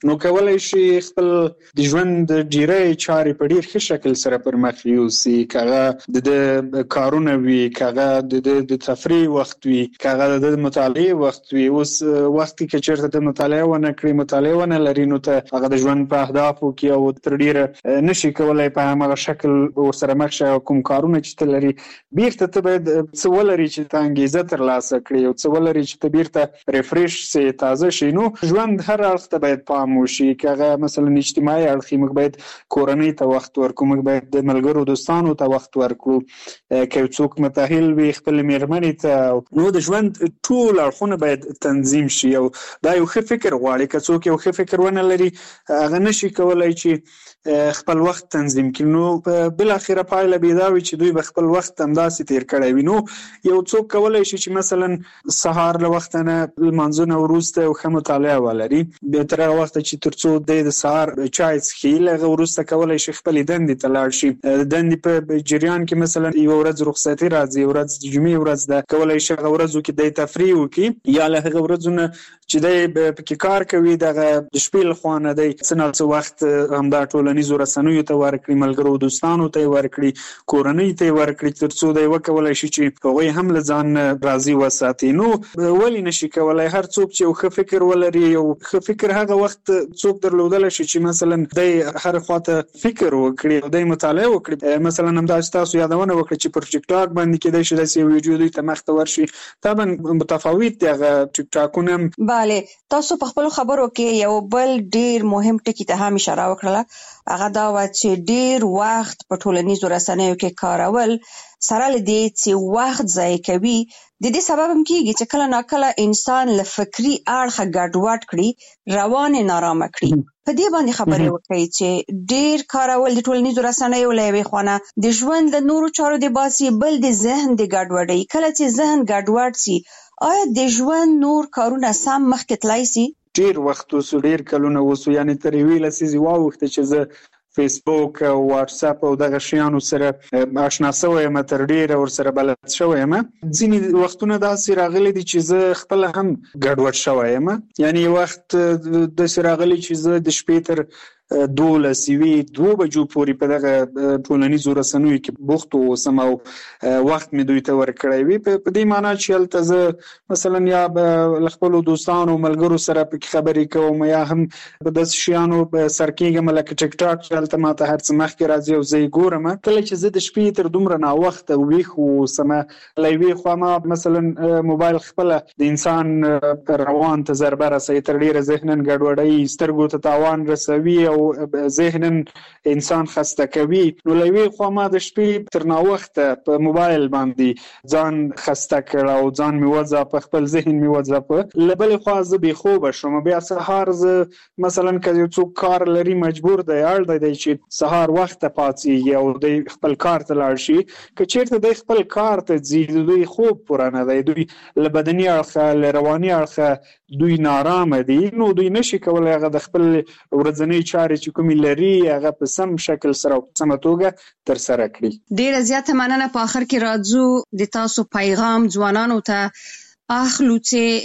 نو کولای شي خپل د ژوند ډیری چارې په ډیر ښه شکل سره پر مخ یوسي، کغه د کارونه وي، کغه د تفریح وخت وي، کغه د مطالعه وخت وي. اوس وخت کې چیرته د مطالعه ونه کړی، مطالعه ونه لري، نو ته هغه د ژوند په اهدافو کې او تر ډیره نشي کولای په هغه شکل ورسره مخ شي. کوم کارونه چې ته لري بیرته ته باید څه ولري چې ته انګیزه ترلاسه کړې، او څه ولري چې ته بیرته ریفریش سي، تازه شي. نو ژوند هر اړخ ته باید پام وشي، کغه مثلا اجتماعي اړخ موږ باید کورنۍ ته وخت ورکړو، موږ باید د ملګرو دوستانو ته وخت ورکړو، که څوک متأهل وي خپل میرمنې ته. نو د ژوند ټول اړخونه باید تنظیم شي، او دا یو ښه فکر غواړي. که څوک یو ښه فکر ونه لري هغه نشي کولای چې خپل وخت تنظیم کړي. نو بل اخره پایله به دا وي چې دوی به خپل وخت همداسې تیر کړی وي. نو یو څوک کولای شي چې مثلا سهار له وخت نه لمانځونه وروسته یو ښه مطالعه ولري، بیا تر هغه وخته چې تر څو د سهار چای څښي، له هغه وروسته کولای شي خپلې دندې ته لاړ شي. د دندې په جریان کې مثلا یو ورځ رخصتي راځي، یو ورځ د جمعې ورځ ده، کولای شي هغه ورځو کې د تفریح وکړي، یا له هغه ورځو نه چې دی پکې کار کوي دغه د شپې له خوا نه دی څه نه څه وخت همدا ټولنیزو رسنیو ته ورکړي، ملګرو دوستانو ته ورکړي، کورنۍ ته ورکړي، تر څو دی وکولای شي چې هغوی هم له ځان راضي وساتي. نو ولې نشي کولای هر څوک چې یو ښه فکر ولري، یو ښه فکر هغه وخت څوک درلودلی شي چې مثلا دی هر خواته فکر وکړي او دی مطالعه وکړي. مثلا همداسې تاسو یادونه وکړه چې پر ټیک ټاک باندې کېدای شي داسې یو ویډیو دوی ته مخته ورشي. طبعا متفاوت دی هغه ټیک ټاکونه. بله، تاسو په خپل خبرو کې یو بل ډیر مهم ټکی ته هم اشاره وکړه، هغه دا و چې ډیر وخت په ټولنیزو رسنیو کې کارول سره لدی چې وخت ضایع کوي. د دې سبب هم کېږي چې کله ناکله انسان له فکری اړخه ګډوډ کړي، روان نارامه کړي. په دې باندې خبرې وکړي چې ډیر کارول د ټولنیزو رسنیو له یوې خوا د ژوند له نورو چارو د باسي، بل د ذهن د ګډوډۍ. کله چې ذهن ګډوډ سي، آیا د ژوند نور کارونه سم مخکې تلای سي؟ ډیر وخت اوسو، ډیر کلونه اوسو، یعنی تر یوې لسیزې واوښته چې زه فیسبوک او واتس اپ او دغه شیانو سره آشنا شوی یم، تر ډیره ورسره بلد شوی یم. ځینې وختونه داسې راغلي دي چې زه خپله هم ګډوډ شوی یم. یعنی وخت داسې راغلی چې زه د شپې تر دولس وی دوه بجو پورې په دغه ټولنیزو رسنیو کې بوخت اوسم، او وخت مې دوی ته ورکړی وي. په دې معنی چې هلته زه مثلا یا له خپلو دوستانو ملګرو سره پکې خبرې کوم، یا هم په داسې شیانو سر کېږم لکه ټیک ټاک چې هلته ماته هر څه مخکې راځي او زه یې ګورم. کله چې زه د شپې تر دومره ناوخته ویښ اوسم، له یوې خوا ما مثلا موبایل خپله د انسان روان ته ضربه رسوي، تر ډېره ذهنا ګډوډوي، سترګو ته تاوان رسوي او ذهنا انسان خسته کوي. نو له یوې خوا ما د شپې تر ناوخته په موبایل باندې ځان خسته کړ او ځان مې وځاپه، خپل ذهن مې وځاپه. له بلې خوا زه بې خوبه شوم. بیا سهار زه مثلا که یو څوک کار لري، مجبور دی، اړ دی چې سهار وخته پاڅېږي او دی خپل کار ته لاړ شي. که چېرته دی خپل کار ته ځي، د دوی خوب پوره نه دی، دوی له بدني اړخه له رواني اړخه دوی نارامه دي، نو دوی نشي کولی هغه د خپل ورځنۍ چارې چې کومې لري هغه په سم شکل سره او په سمه توګه ترسره کړي. ډیره زیاته مننه. په آخر کې راځو د تاسو پیغام ځوانانو ته اخلو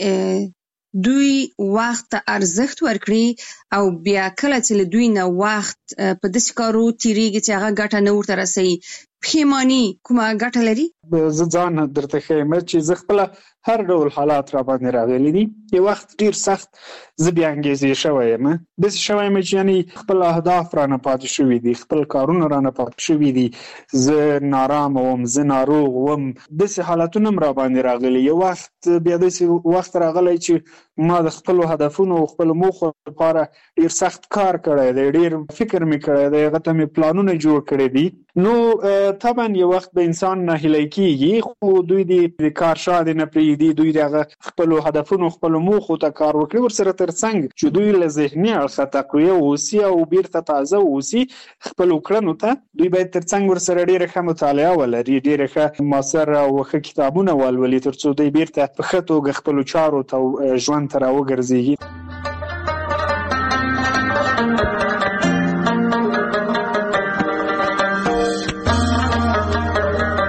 چې دوی وخت ته ارزښت ورکړي، او بیا کله چې له دوی نه وخت په داسې کارو تیریږي چې هغه ګټه نه ورته رسوي، پښیماني کومه ګټه لري؟ زه ځان درته ښیم چې زه خپله هر ډول حالات را باندې راغلي دي. یو وخت ډیر سخت زه بې انګیزې شوی یم، داسې شوی یم چې یعنې خپل اهداف رانه پاتې شوي دي، خپل کارونه رانه پاتې شوي دي، زه نارامه وم، زه ناروغ وم، داسې حالتونه هم را باندې راغلي. یو وخت بیا داسې وخت راغلی چې ما د خپلو هدفونو او خپلو موخو لپاره ډیر سخت کار کړی دی، ډیر فکر مې کړی دی، هغه ته مې پلانونه جوړ کړي دي. نو طبعا یو وخت به انسان ناهیلی کېږي، خو دوی د کار شاته نه پرېږدي، دوی دغه خپلو هدفونو خپلو موخو ته کار وکړي، ورسره ترڅنګ چې دوی له ذهني اړخه تقویه واوسي او بیرته تازه واوسي خپلو کړنو ته. دوی باید ترڅنګ ورسره ډېره ښه مطالعه ولري، ډېره ښه مؤثر او ښه کتابونه ولولي، تر څو دوی بیرته په ښه توګه خپلو چارو ته ژوند ته راوګرځېږي.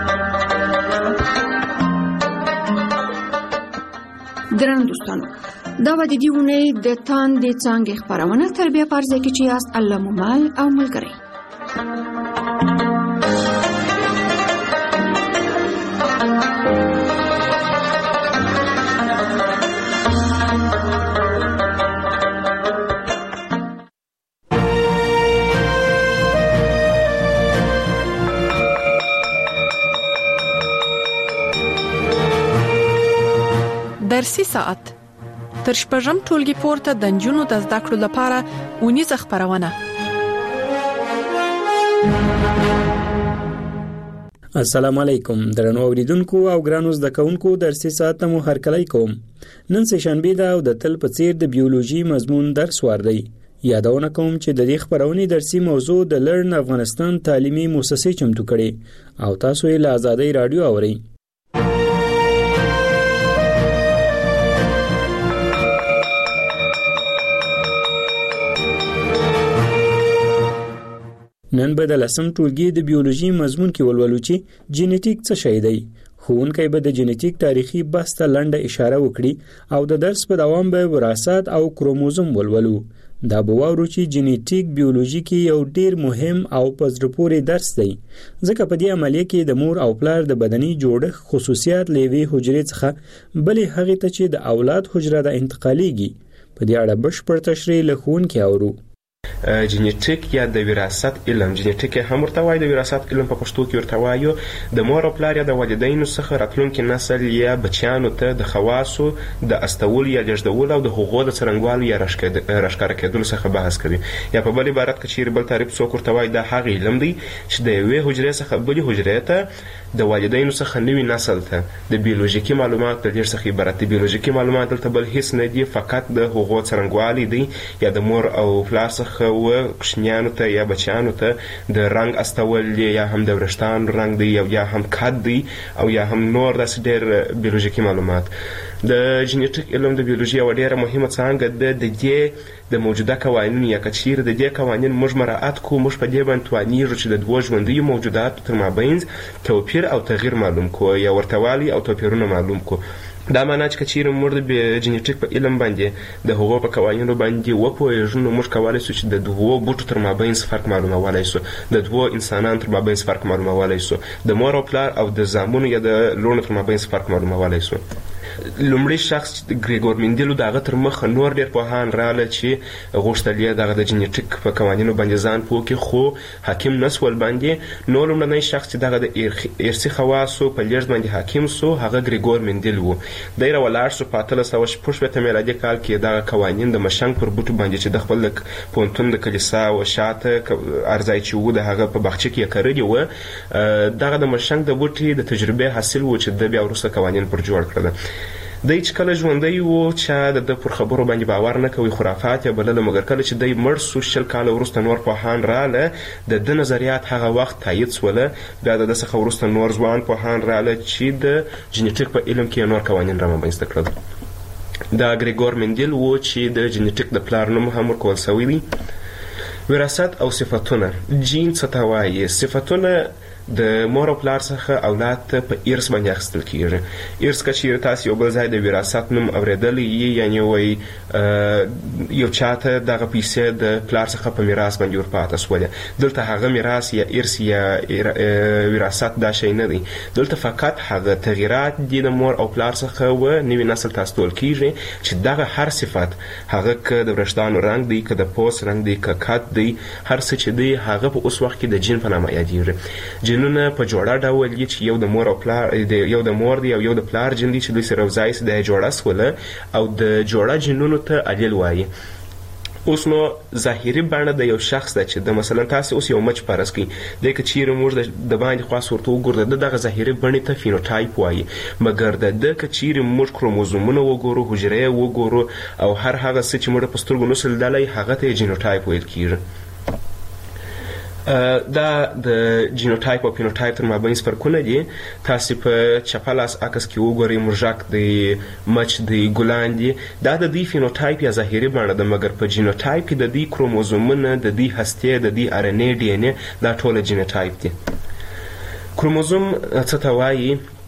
ګرانو دوستانو، دا و د دې اونۍ د تاندې څانګې خپرونه تر بیا په هر ځای کې چې یاست الله مو مل او ملګری. درسي ساعت تر شپږم ټولګي پورته د نجونو د زده کړو لپاره اونیزه خپرونه. السلام علیکم درنو اوریدونکو او ګرانو زده کوونکو درسي ساعت مو هرکلی کوم. نن سه شنبه ده او د تل په څیر د بیولوژي مضمون درس ور دی. یادونه کوم چې د دې خبرونې درسي موضوع د لرن افغانستان تعلیمي مؤسسې چمتو کړي او تاسو یې له آزادۍ رادیو اورئ. نن به د لسم ټولګي د بیولوژي مضمون کې ولولو چې جینیټیک څه شی دی. ښوونکی به د جینیټیک تاریخي بحث ته لنډه اشاره وکړي او د درس په دوام به وراثت او کروموزوم ولولو. دا به واورو چې جینیټیک بیولوژي کې یو ډیر مهم او په زړه پورې درس دی ځکه په دې عملیه کې د مور او پلار د بدني جوړښت خصوصیات له یوې حجرې څخه بلې هغې ته چې د اولاد حجره د انتقالیږي. په دې اړه بشپړ تشریح له ښوونکي اورو. جینیټیک یا د وراثت علم، جینیټیک هم ورته وایي، د وراثت علم په پښتو کې ورته وایو د مور او پلار یا د والدینو څخه راتلونکي نسل یا بچیانو ته د خواصو د استول یا لېږدول او د حقوقو د څرنګوالي یا راښکاره کېدلو څخه بحث کوي. یا په بل عبارت کې چیرې بل تعریف څوک ورته وایي دا هغه علم دی چې د یوې حجرې څخه بلې حجرې ته د والدینو څخه نوي نسل ته د بیولوژیکي معلومات د لېږد څخه عبارت دي. بیولوژیکي معلومات دلته بل هیڅ نه دي، فقط د حقوقو څرنګوالي دی یا د مور او پلار څخه و کوچنیانو ته یا بچیانو ته د رنګ استول یا هم د وریښتانو رنګ دی یا هم قد دی او یا هم نور داسې ډېر بیولوژیکي معلومات. د جینیټیک علم د بیولوژي یوه ډېره مهمه څانګه ده. د دې د موجوده قوانین یا که چیرې د دې قوانین موږ مراعات کړو، موږ په دې باندې توانیږو چې د دوو ژوندیو موجوداتو تر مابین توپیر او تغییر معلوم کړو یا ورتهوالی او توپیرونه معلوم کړو. دا معنی چې که چیرې موږ د جینیټیک په علم باندې د هغو په قوانینو باندې وپوهېږو نو موږ کولی سو چې د دوو بوټو تر مابین فرق معلومولی سو، د دوو انسانانو تر مابین فرق معلومولی سو، د مور او پلار او د زامنو یا د لوڼو تر مابین فرق معلومولی سو. لومړی شخص ګریګور مندیلو د هغه تر مخه نور ډېر پوهان راغله چې غوښتل یې دغه د جینیټیک په قوانینو باندې ځان پوه کړي، خو حاکم نه سول باندې. نو لومړنی شخص چې دغه د ارثي خواصو په لېږد باندې حاکم سو هغه ګریګور مندیل و. دی راولاړ سو په اتلس سوه شپږ شپېته میلادي کال کې دغه قوانین د مشنګ پر بوټو باندې چې د خپل پوهنتون د کلیسا و شاته ارځای چې و د هغه په باغچه کې یې کرلي وه، دغه د مشنګ د بوټي د تجربې حاصل و چې د بیا وروسته قوانین پر جوړ کړل. دی چې کله ژوندی و چا د ده پر خبرو باندې باور نه کوي، خرافات یې بلله، مګر کله چې دی مړ سو شل کاله وروسته نور پوهان راغله د ده نظریات هغه وخت تایید سوله. بیا د ده څخه وروسته نور ځوان پوهان راغله چې د جینیټیک په علم کې نور قوانین رامنځته کړل. دا ګریګور مندیل و چې د جینیټیک د پلار نوم هم ورکول سوی دی. وراثت او صفتونه. جین څه ته وایي؟ صفتونه د مور او پلار څخه اولاد ته په ارث باندې اخیستل کیږي. ارث که چیرې تاسو یو بل ځای د وراثت نوم اورېدلی یي، یعنې وایي یو چاته دغه پیسې د پلار څخه په میراث باندې ورپاته سولې. دلته هغه میراث یا ارث یا وراثت دا شی نه دی، دلته فقط هغه تغییرات دي د مور او پلار څخه و نوي نسل ته استول کیږي چې دغه هر صفت، هغه که د وریښتانو رنګ دی، که د پوست رنګ دی، که قد دی، هر څه چې دی هغه په اوس وخت کې د جین په نامه یادېږي. جینونه په جوړه ډول دي چې یو د مور او پلار یو د مور دی او یو د پلار جین دی چې دوی سره یوځای سي د جوړه سوله او د جوړه جینونو ته الیل وایي. اوس نو ظاهري بڼه د یو شخص ده چې د مثلا تاسو اوس یو مچ فرض کړئ، دی که چیرې موږ د باندې خواص ورته وګورو د دغه ظاهري بڼې ته فینوټایپ وایي، مګر د ده که چیرې موږ کروموزومونه وګورو، حجرې وګورو او هر هغه څه چې موږ په سترګو نسو لیدلی هغه ته یې جینوټایپ ویل کیږي. دا د جینوټایپ او فینوټایپ تر مابین فرقونه دي. تاسو په چپه لاس عکس کې وګورئ، مرژک دی، مچ دی، ګلان دي، دا د دې فینوټایپ یا ظاهري بڼه ده، مګر په جینوټایپ کې د دې کروموزومونه، د دې هستې، د دې ار ان اے ډي ان اے دا ټوله جینوټایپ دي. کروموزوم څه ته وایي؟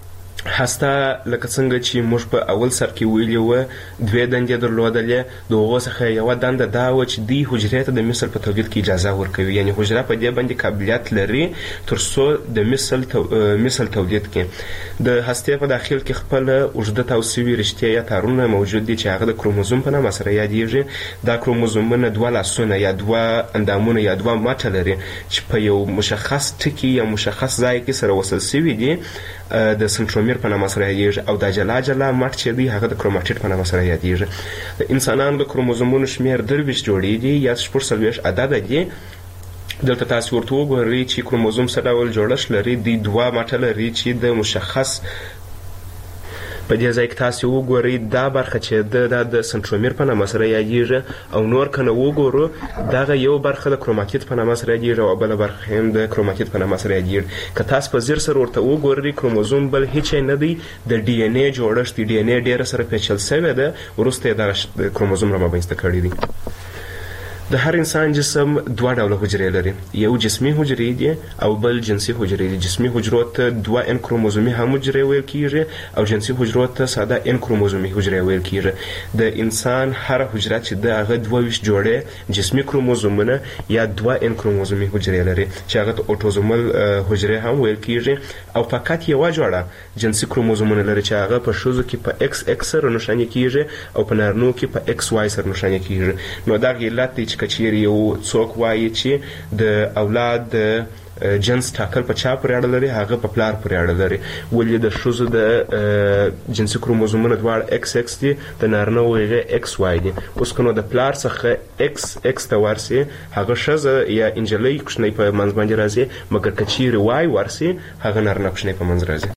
هسته لکه څنګه چې موږ په اول سر کې ویلي وه دوې دندې درلودلې د هغو څخه یوه دنده دا وه چې دوی حجرې ته د مثل په تولید کې اجازه ورکوي، یعنې حجره په دې باندې قابلیت لري تر څو د مثل تو... مثل تولید کړي. د هستې په داخل کې خپله اوږده تاو سوي رشتې یا تارونه موجود دي چې هغه د کروموزوم په نامه سره یادیږي. دا کروموزومونه دوه لاسونه یا دوه اندامونه یا دوه مټه لري چې په یو مشخص ټکي یا مشخص ځای کې سره وصل سوي دي د سنترومیر په نامه سره یادیږي، او دا جلا جلا مټ چې دی هغه د کروماټیډ په نامه سره یادیږي. د انسانانو د کروموزومونو شمیر درویشت جوړې دي یا شپږ څلوېښت عدده دي. دلته تاسو ورته وګورئ چې کروموزوم څه ډول جوړښت لري. دوی دوه مټه لري چې د مشخص په دې ځای کې تاسو وګورئ دا برخه چې د د سنترومیر په نامه سره یادیږي، او نور که نه وګورو دغه یو برخه د کروماتید په نامه سره یادیږي او بله برخه هم د کروماتید په نامه سره یادیږي. که تاسو په ځیر سره ورته وګورئ کروموزوم بل هیڅ نه دی، د ډي ان اے جوړښت دی. ډي ان اے ډېره سره پیچل سوې ده، وروسته یې دغه کروموزوم رامنځته کړی دی. د هر انسان جسم دوه ډوله حجرې لري، یو جسمي حجرې دي او بل جنسي حجرې دي. جسمي حجرو ته دوه ان کروموزومي هم حجرې ویل کیږي او جنسي حجرو ته ساده ان کروموزومي حجرې ویل کیږي. د انسان هر حجره چې د هغه دوه ویشت جوړې جسمي کروموزومونه یا دوه ان کروموزومي حجرې لري چې هغه ته اوټوزومل حجرې هم ویل کیږي، او فقط یوه جوړه جنسي کروموزومونه لري چې هغه په ښځو کې په ایکس ایکس سره نښاني کیږي او په نارینو کې په ایکس واي سره نښاني کیږي. نو دغه علت دی چې که چیرې یو څوک وایي چې د اولاد د جنس ټاکل په چا پورې اړه لري، هغه په پلار پورې اړه لري. ولې د ښځو د جنسي کروموزومونه دواړه ایکس ایکس دي، د نارینه هغه ایکس واي دي. اوس که نو د پلار څخه ایکس ایکس ته ورسي هغه ښځه یا انجلۍ کوچنۍ په منځ باندې راځي، مګر که چیرې واي ورسي هغه نارینه کوچنۍ په منځ راځي.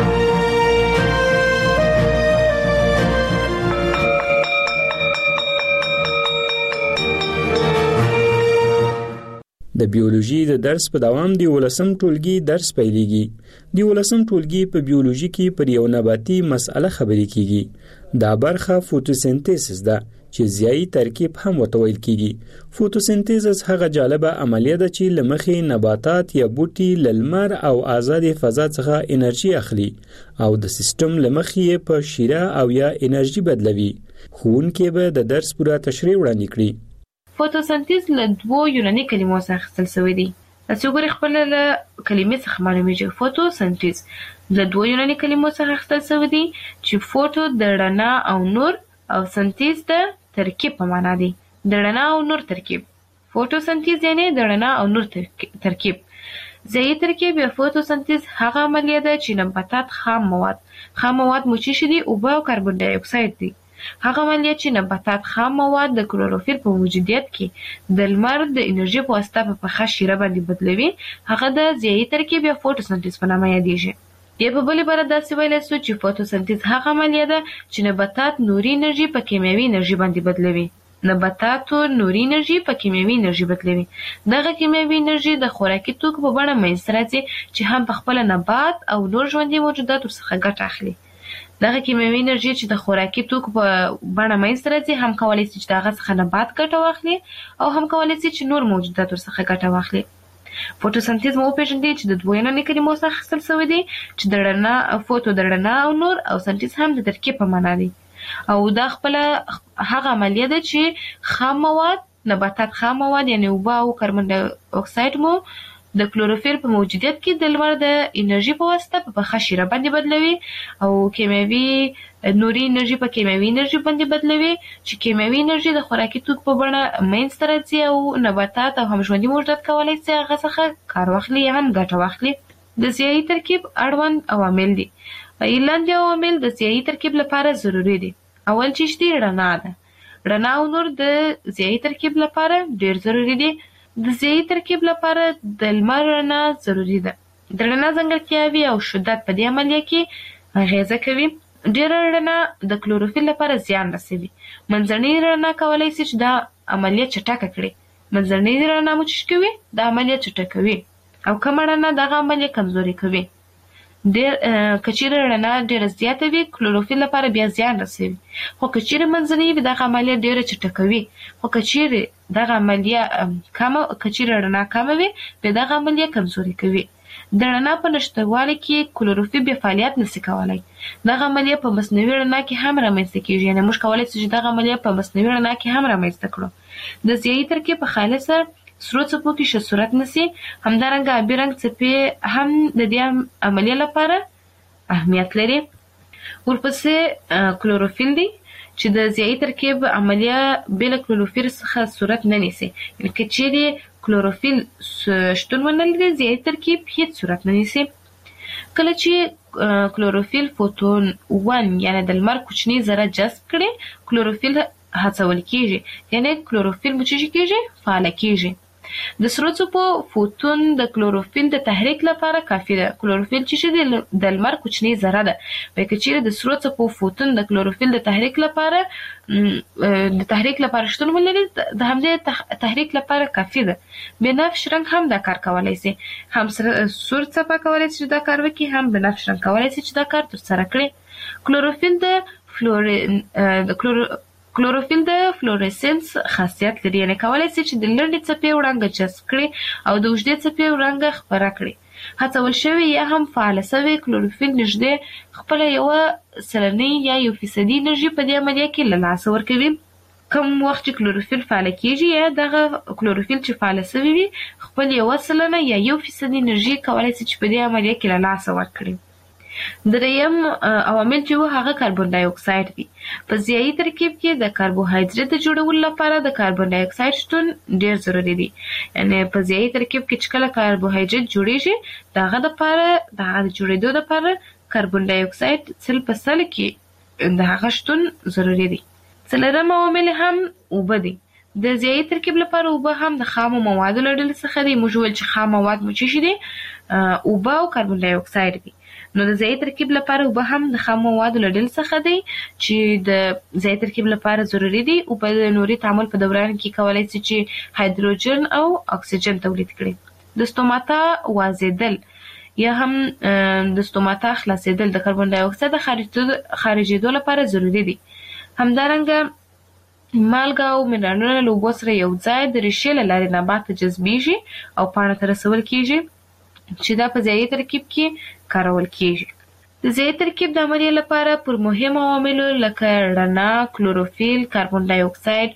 د بیولوژي د درس په دوام د ولسم ټولګي درس پیلېږي. د ولسم ټولګي په بیولوژي کې پر یو نباتي مسأله خبرې کیږي. دا برخه فوتوسنتیسس ده چې ضیایي ترکیب هم ورته ویل کیږي. فوتوسنتیسس هغه جالبه عملیه ده چې له مخې نباتات یا بوټي له لمر او آزاد فضا څخه انرژي اخلي او د سیستم له مخې په شیره او یا انرژي بدلوي. ښوونکی به د درس پوره تشریح وړاندې کړي. فوتوسنتیز له دوو یوناني کلمو څخه اخیستل شوی دی. تاسو ګورئ خپله له کلمې څخه معلومیږي فوتوسنتیز له دوو یوناني کلمو څخه اخیستل شوی دی چې فوتو د رڼا او نور او سنتیز د ترکیب په معنا دی. د رڼا او نور ترکیب. فوتوسنتیز یعنی د رڼا او نور ترکیب. ضیایي ترکیب یا فوتوسنتیز هغه عملیه ده چې نباتات خام مواد خام مواد مو چې شي دي اوبه او کاربن ډای اکساید دي. هغه عملیه چې نباتات خام مواد د کلوروفیل په موجودیت کې د لمر د انرژي په واسطه په پخه شیره باندې بدلوي، هغه د ضیایي ترکیب یا فوتوسنتیز په نامه یادیږي. یا په بلې باره داسې ویلی سو چې فوتوسنتیز هغه عملیه ده چې نباتات نوري انرژي په کیمیاوي انرژي باندې بدلوي. نباتاتو نوري انرژي په کیمیاوي انرژي بدلوي. دغه کیمیاوي انرژي د خوراکي توکو په بڼه منځته راځي چې هم په خپله نبات او نور ژوندي موجودات ورڅخه ګټه اخلي. دغه کیمیاوي انرژي چې د خوراکي توکو په بڼه منځته راځي هم کولی شي چې د هغه څخه نبات ګټه واخلي او هم کولی شي چې نور موجودات ورڅخه ګټه واخلي. فوتوسنتیز مو وپېژندئ چې د دوو یوناني کلمو څخه اخیستل شوی دی چې د رڼا فوتو د رڼا او نور او سنتیز هم د ترکیب په معنا دی. او دا خپله هغه عملیه ده چې خام مواد نباتات خام مواد یعنې اوبه او کاربن ډای اکساید مو د کلوروفیل په موجودیت کې د لمر د انرژي په واسطه په پخه شیره باندې بدلوي او کیمیاوي نوري انرژي په کیمیاوي انرژي باندې بدلوي چې کیمیاوي انرژي د خوراکي توکو په بڼه منځته راځي او نباتات او هم ژوندي موجودات کولی شي هغه څخه کار واخلي یا هم ګټه واخلي. د ضیایي ترکیب اړوند عوامل دي. لاندې عوامل د ضیایي ترکیب لپاره ضروري دي. اول چیز دی رڼا ده. رڼا او نور د ضیایي ترکیب لپاره ډیر ضروري دي. د ضیایي ترکیب لپاره د لمر رڼا ضروري ده. د رڼا ځانګړتیاوې او شدت په دې عملیه کې اغیزه کوي. ډیره رڼا د کلوروفیل لپاره زیان رسوي. منځنۍ رڼا کولی شي چې دا عملیه چټکه کړي. منځنۍ رڼا مو چې کوي دا عملیه چټکوي او کمه رڼا دغه عملیه کمزوري کوي. ډیر کچیره رڼا ډیره زیاته وي کلوروفیل لپاره بیا زیان رسوي، خو کچیره منځنۍ وي دغه عملیه ډیره چټکوي. خو کچیره دغه عملیه کمه کچیره رڼا کمه وي بیا دغه عملیه کمزوري کوي. د رڼا په نشتوالي کې کلوروفیل بیا فعالیت نشي کولای. دغه عملیه په مصنوعي رڼا کې هم رامنځته کیږي، یعنې موږ کولی شو چې دغه عملیه په مصنوعي رڼا کې هم رامنځته کړو. د ضیایي ترکیب په خالصه سرو څپو کې ښه صورت نیسي. همدارنګه آبي رنګ څپې هم د دې عملیې لپاره اهمیت لري. ورپسې کلوروفیل دی چې د ضیایي ترکیب عملیه بې له کلوروفیل څخه صورت نه نیسي. یعنې که چیرې کلوروفیل شتون ونه لري ضیایي ترکیب هیڅ صورت نه نیسي. کله چې کلوروفیل فوتون ون یعنی د لمر کوچني ذره جذب کړي کلوروفیل هڅول کیږي، یعنی کلوروفیل مو چې کیږي فعال کیږي. د سرو څپو فوتون د کلوروفیل د تحریک لپاره کافي ده. کلوروفیل چې د لمر کوچني ذره ده، وایي که چیرې د سرو څپو فوتون د کلوروفیل د تحریک لپاره د تحریک لپاره شتون ولري د همدې تحریک لپاره کافي ده. بنفش رنګ هم دا کار کولی شي، هم سور څپه کولی شي چې دا کار وکړي، هم بنفش رنګ کولی شي چې دا کار ترسره کړي. کلوروفیل د فلور د کلورو کلوروفیل د فلورسنس خاصیت لري، یعنې کولی شي چې د لنډې څپې وړانګه جذب کړي او د اوږدې څپې وړانګه خپره کړي. هڅول شوی یا هم فعاله شوی کلوروفیل نږدې خپله یوه سلنۍ یا یو فیصدي انرژي په دې عملیه کې له لاسه ورکوي. کوم وخت چې کلوروفیل فعاله کیږي یا دغه کلوروفیل چې فعاله شوی وي خپل یوه سلنه یا یو فیصدي انرژي کولی شي چې په دې عملیه کې له لاسه ورکړي. دریم عوامل چې وو هغه کاربن ډای اکساید دي. په ضیایي ترکیب کې د کاربوهایډریټ د جوړولو لپاره د کاربن ډای اکساید شتون ډیر ضروري دی. یعنې په ضیایي ترکیب کې چې کله کاربوهایډریټ جوړیږي د هغه دپاره د هغه د جوړېدو دپاره کاربن ډای اکساید سل په سل کې د هغه شتون ضروري دی. څلورم عوامل هم اوبه دي. د ضیایي ترکیب لپاره اوبه هم د خامو موادو له ډلې څخه دي. موږ وویل چې خام مواد مو څه شي دي؟ اوبه او کاربن ډای اکساید دي. نو د ضیایي ترکیب لپاره اوبه هم د خام موادو له ډلې څخه دی چې د ضیایي ترکیب لپاره ضروري دي. اوبه د نوري تعامل په دوران کې کولی شي چې هایدروجن او اکسیجن تولید کړي. د ستوماتا وازیدل یا هم د ستوماتا خلاصېدل د کاربن ډای اکساید د خارجېدو لپاره ضروري دي. همدارنګه مالګه او منرالونه له اوبو سره یو ځای د ریښې له لارې نبات ته جذبیږي او پاڼه ته رسول کیږي چې دا په ضیایي ترکیب کې کارول کیږي. د ضیایي ترکیب د عملیې لپاره پر مهم عواملو لکه رڼا، کلوروفیل، کاربن ډای اکساید،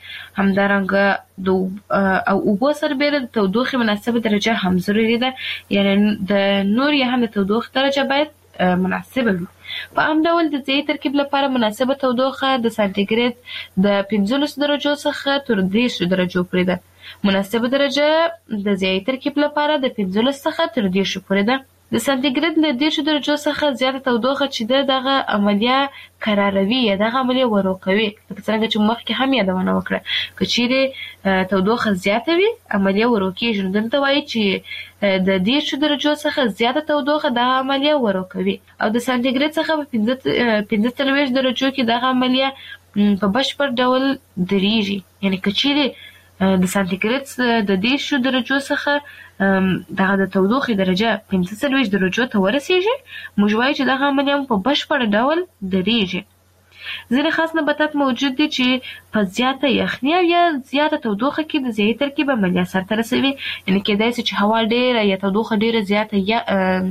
همدارنګه او اوبو سربیره د تودوخې مناسبه درجه هم ضروري ده. یعنې د نور یا هم د تودوخې درجه باید مناسبه وي. په عام ډول د ضیایي ترکیب لپاره مناسبه تودوخه د سانتیګریډ د پنځلسو درجو څخه تر دېرشو درجو پورې ده. مناسبه درجه د ضیایي ترکیب لپاره د پنځلسو څخه تر دېرشو پورې ده. د سانتیګریډ له دېرشو درجو څخه زیاته تودوخه چې ده دغه عملیه کراره یا دغه عملیه ورو کوي. لکه څرنګه چې مخکې هم یادونه وکړه که چیرې تودوخه زیاته وي عملیه ورو کېږي. نو دلته وایي چې د دېرشو درجو څخه زیاته تودوخه دغه عملیه ورو کوي او د سانتیګریډ څخه په پنځه څلوېښت درجو کې دغه عملیه په بشپړ ډول درېږي. یعنې که چیرې د سانتیګریډ د دېرشو درجو څخه دغه د تودوخې درجه پنځه څلوېښت درجو ته ورسېږي موږ وایو چې دغه عملیه په بشپړ ډول درېږي. ځینې خاص نباتات موجود دي چې په زیاته یخني او یا زیاته تودوخه کې د ضیایي ترکیب عملیه سرته رسوي. یعنې کېدای شي چې هوا ډېره یا تودوخه ډېره زیاته یا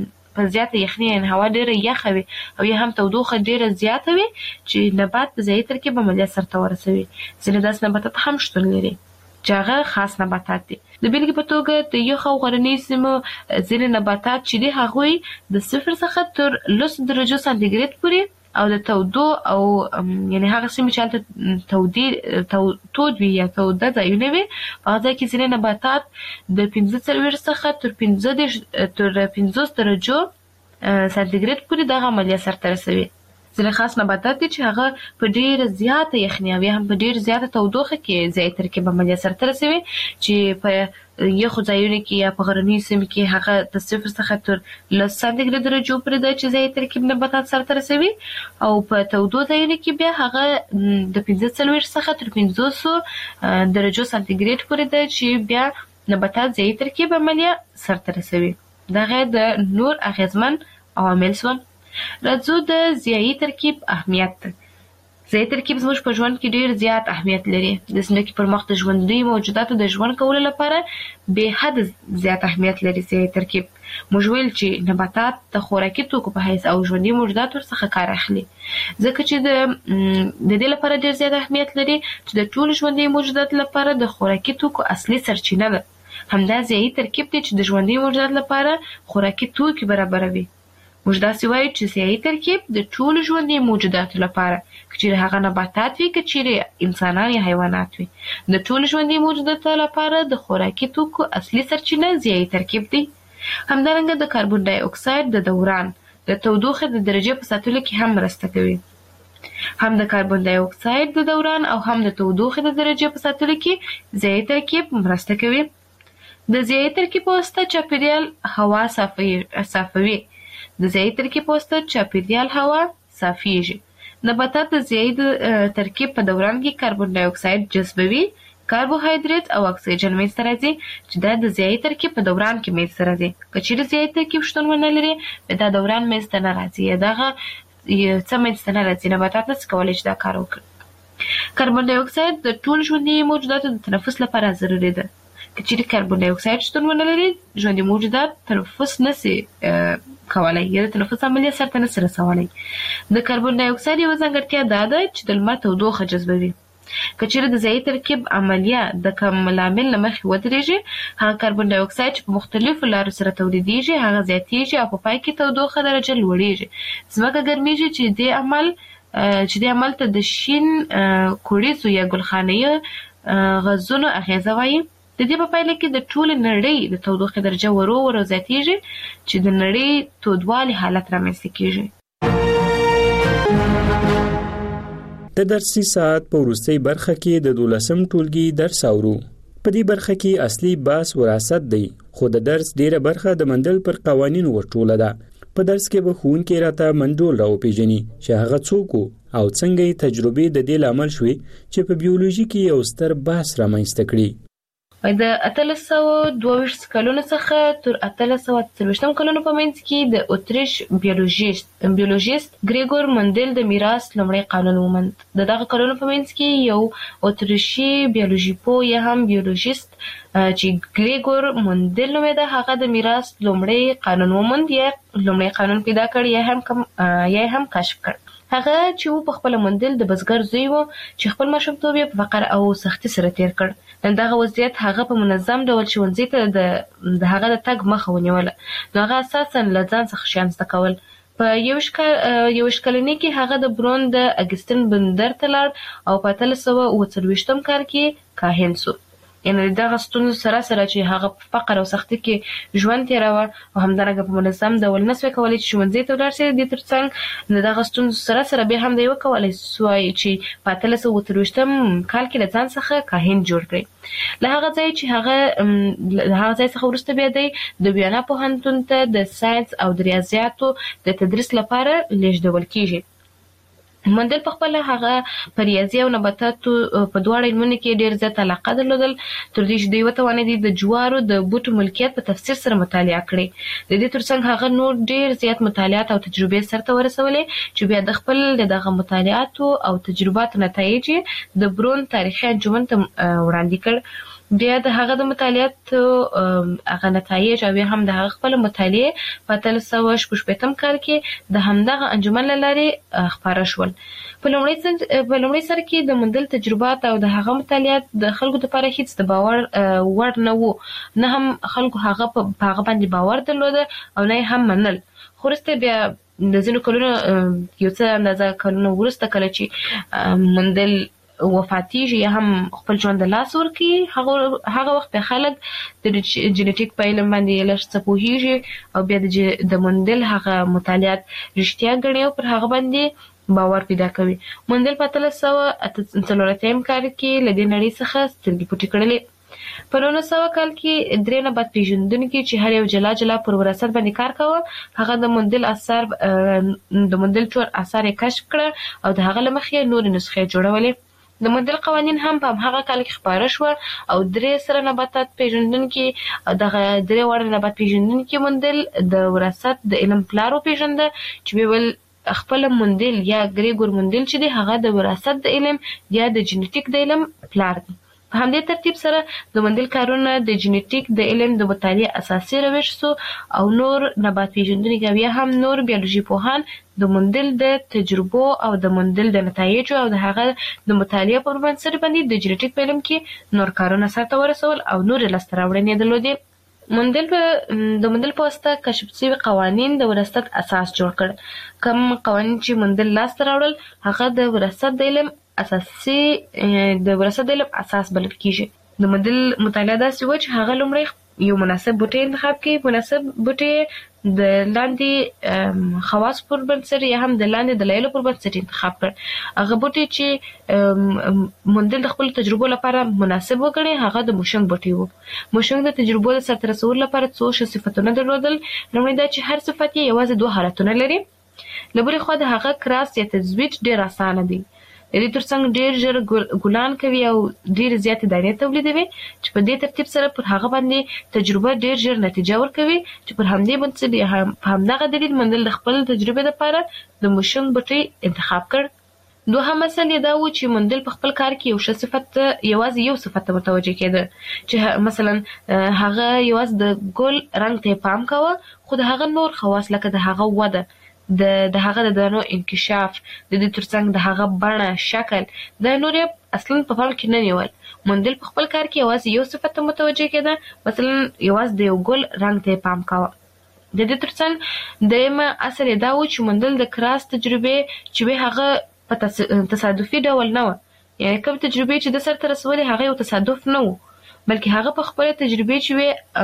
په زیاته یخني یعنې هوا ډېره یخه وي او یا هم تودوخه ډېره زیاته وي چې نبات د ضیایي ترکیب عملیه سرته ورسوي. ځینې داسې نباتات هم شتون لري چې هغه خاص نباتات دي. د بېلګې په توګه د یخو او غرنیو سیمو ځینې نباتات چې دي هغوی د صفر څخه تر لسو درجو سانتیګریډ پورې او د تودو او یعنې هغه سیمې چې هلته تودې تود وي یا توده ځایونه وي په هغه ځای کې ځینې نباتات د پنځه څلوېښت څخه تر پنځه دېرش تر پنځوس درجو سانتیګریډ پورې دغه عملیه سرته رسوي. ځینې خاص نباتات دي چې هغه په ډېره زیاته یخني او یا هم په ډېره زیاته تودوخه کې ضیایي ترکیب عملیه سرته رسوي چې په یخو ځایونو کې یا په غرنیو سیمو کې هغه د صفر څخه تر لس سانتیګریډ درجو پورې ده چې ضیایي ترکیب نباتات سرته رسوي او په تودو ځایونو کې بیا هغه د پنځه څلوېښت څخه تر پنځوسو درجو سانتیګریډ پورې ده چې بیا نباتات ضیایي ترکیب عملیه سرته رسوي. دغه د نور اغېزمن عوامل شول. راځو د ضیایي ترکیب اهمیت. ځایي ترکیب زموږ په ژوند کې ډېر زیات اهمیت لري. د ځمکې پر مخ د ژوندي موجوداتو د ژوند کولو لپاره بې حده زیات اهمیت لري ځایي ترکیب. موږ ویل چې نباتات د خوراکي توکو په حیث او ژوندي موجوداتو څخه کار اخلي، ځکه چې د د دې لپاره ډېر زیات اهمیت لري چې د ټولو ژوندي موجوداتو لپاره د خوراکي توکو اصلي سرچینه ده. همدا ځایي ترکیب دی چې د ژوندي موجوداتو لپاره خوراکي توکي برابروي. موږ داسې وایو چې ځایي ترکیب د ټولو ژوندي موجوداتو لپاره، که چیرې هغه نباتات وي، که چیرې انسانان یا حیوانات وي، د ټولو ژوندي موجوداتو لپاره د خوراکي توکو اصلي سرچینه ځایي ترکیب دی. همدارنګه د کاربن ډای اکساید د دوران د تودوخې د درجې په ساتلو کې هم مرسته کوي. هم د کاربن ډای اکساید د دوران او هم د تودوخې د درجې په ساتلو کې ځایي ترکیب مرسته کوي. د ځایي ترکیب په واسطه چاپیریال هوا صافوي. د ځایي ترکیب په واسطه چاپیریال هوا صافیږي. نباتات د ځایي ترکیب په دوران کې کاربن ډای اکساید جذبوي، کاربوهایدریت او اکسیجن منځته راځي چې دا د ځایي ترکیب په دوران کې منځته راځي. که چیرې ځایي ترکیب شتون ونه لري، دا دوران منځته نه راځي، دغه څه منځته نه راځي، نباتات نشي کولی چې دا کار وکړي. کاربن ډای اکساید د ټولو ژوندي موجوداتو د تنفس لپاره ضروري ده. که چیرې کاربن ډای اکساید شتون ونه لري، ژوندي موجودات تنفس نشي کولای، یا د تنفس عملیه سرته نشي رسولی. د کاربن ډای اکساید یوه ځانګړتیا دا ده چې د لمر تودوخه جذبوي. که چیرې د ځایي ترکیب عملیه د کوم لامل له مخې ودرېږي، هغه کاربن ډای اکساید چې په مختلفو لارو سره تولیدېږي هغه زیاتېږي او په پای کې تودوخه درجه لوړېږي. ځمکه ګرمېږي چې دې عمل چې دې عمل ته د شین کوړیزو یا ګلخانه‌یي غازونو اغېزه وایي. د دې په پایله کې د ټولې نړۍ د تودوخې درجه ورو ورو زیاتېږي چې د نړۍ تودوالي حالت رامنځته کېږي. د درسي ساعت په وروستۍ برخه کې د دولسم ټولګي درس اورو. په دې برخه کې اصلي بحث وراثت دی، خو د درس ډیره برخه د مندل پر قوانینو ورټوله ده. په درس کې به ښوونکی راته منډول راوپېژني چې هغه څوک او څنګه یې تجربې د دې لامل شوې چې په بیولوژي کې یو ستر بحث رامنځته کړي. د اتلس سوه دوه ویشت کلونو څخه تر اتلس سوه څلوېښتم کلونو په منځ کې د اتریش بیولوژیست بیولوژیست ګریګور مندل د میراث لومړی قانون وموند. د دغه کلونو په منځ کې یو اتریشي بیولوژي پوه یا هم بیولوژیست چې ګریګور مندل نومېده، هغه د میراث لومړی قانون وموند، یا لومړی قانون پیدا کړ یا هم یا هم کشف کړ. هغه چې و په خپله مندل د بزګر زوی و چې خپل ماشومتوب یې په فقر او سختي سره تیر کړ. دغه وضعیت هغه په منظم ډول ښوونځي ته د هغه د تګ مخه ونیوله، نو هغه اساساً له ځان څخه شیان زده کول. په یویشت کلنۍ کې هغه د برون د اګستین بندر ته لاړ او په اتلس سوه اوه څلوېښتم کال کې کاهن سو. یعنې دغه ستونزو سره سره چې هغه په فقر او سختي کې ژوند تېراوه او همدارنګه په منظم ډول نسوای کولی چې ښوونځي ته ولاړ شي، د دې ترڅنګ د دغه ستونزو سره سره بیا هم دی وکولی سوای چې په اتلس سوه اوه څلوېښتم کال کې له ځان څخه کاهن جوړ کړي. له هغه ځای چې هغه له هغه ځای څخه وروسته بیا دی د ویانا پوهنتون ته د ساینس او د ریاضیاتو د تدریس لپاره لېږدول کېږي. مندل په خپله هغه په ریاضي او نباتاتو په دواړو علمونو کې ډېر زیات علاقه درلودل، تر دې چې دوی وتوانېدي د جوارو د بوټو ملکیت په تفصیل سره مطالعه کړي. د دې ترڅنګ هغه نور ډېر زیات مطالعات او تجربې سرته ورسولې چې بیا د خپل د دغه مطالعاتو او تجرباتو نتایج د برون تاریخي انجمن ته وړاندې کړ. بیا د هغه د مطالعاتو هغه نتایج او بیا هم د هغه خپل مطالعې په اتلس سوه شپږ شپېتم کال کې د همدغه انجمن له لارې خپاره شول. په لومړي سر کې د مندل تجربات او د هغه مطالعات د خلکو لپاره هیڅ د باور وړ نه وو، نه هم خلکو هغه په هغه باندې باور درلوده او نه هم منل. خو وروسته بیا د ځینو کلونو یو څه اندازه کلونو وروسته کله چې مندل وفاتېږي یا هم خپل ژوند د لاس ورکوي، هغه وخت بیا خلک د جینیټیک په علم باندې لږ څه پوهېږي او بیا د مندل هغه مطالعات رښتیا ګڼي او پر هغه باندې باور پیدا کوي. مندل په اتلس سوه څلور اتیا کال کې له دې نړۍ څخه سترګې پټې کړلې. په نولس سوه کال کې درې نبات پېژندونکي چې هر یو جلا جلا پر وراثت باندې کار کاوه، هغه د مندل اثار د مندل ټول اثار یې کشف کړه او د هغه له مخې نورې نسخې جوړولې. د مندل قوانین هم په هغه کال کې خپاره شوه او درې سره نباتات پېژندونکي دغه درې واړه نبات پېژندونکي مندل د وراثت د علم پلار وپېژنده چې ویې ویل خپل موندل یا ګریګور موندل چې دی هغه د وراثت د علم یا د جینټیک د علم پلار دی. په همدې ترتیب سره د موندل کارونه د جینټیک د علم د مطالعې اساسي روش سو او نور نبات پیژندونکي بیا هم نور بیولوژي پوهان د موندل د تجربو او د موندل د نتایجو او د هغه د مطالعې پر بنسټ باندې د جینټیک په علم کې نور کارونه سره ورسول او نور لاسته راوړنې درلودې. موندل د موندل په واسطه کشف شوي قوانین د وراثت اساس جوړ کړ. کوم قوانین چې موندل لاسته راوړل هغه د وراثت د علم اساسي د وراثت د علم اساس بلل کیږي. د موندل مطالعه داسې و چې هغه لومړی یو مناسب بوټی انتخاب کړي. مناسب بوټی د لاندې خواص پر بنسټ یا هم د لاندې دلایلو پر بنسټ انتخاب کړ. هغه بوټی چې موندل د خپل تجربو لپاره مناسب وګڼي هغه د موشنګ بوټی و. موشنګ د تجربو د سرته رسولو لپاره څو صفتونه درلودل. لومړی دا چې هر صفت یې یوازې دوه حالتونه لري. له بلې خوا د هغه کراس یا تزویج ډېر اسانه دی. د دې ترڅنګ ډېر ژر ګلان کوي او ډېر زیاتې دانې تولیدوي چې په دې ترتیب سره پر هغه باندې تجربه ډېر ژر نتیجه ورکوي چې پر همدې بنسټ په همدغه دلیل موندل د خپل تجربې لپاره د موشنګ بوټی انتخاب کړ. دوهم مسله دا و چې موندل په خپل کار کې یو ښه صفت یوازې یو صفت ته متوجه کېده چې مثلا هغه یوازې د ګل رنګ ته پام کاوه خو د هغه نور خواص لکه د هغه وده د د هغه د دانو انکشاف د دې ترڅنګ د هغه بڼه شکل د نور اصلا په پام کې نه نیول. موندل په خپل کار کې یوازې یو صفت ته متوجه کېده مثلا یوازې د یو ګل رنګ ته پام کاوه. د دې ترڅنګ دیمه اصل دا و چې موندل د کراس تجربې چې هغه په تصادفي ډول نه و. یعنی کوم تجربې چې د سرته رسولې هغه یو تصادف نه و بلکې هغه په خپل تجربې چې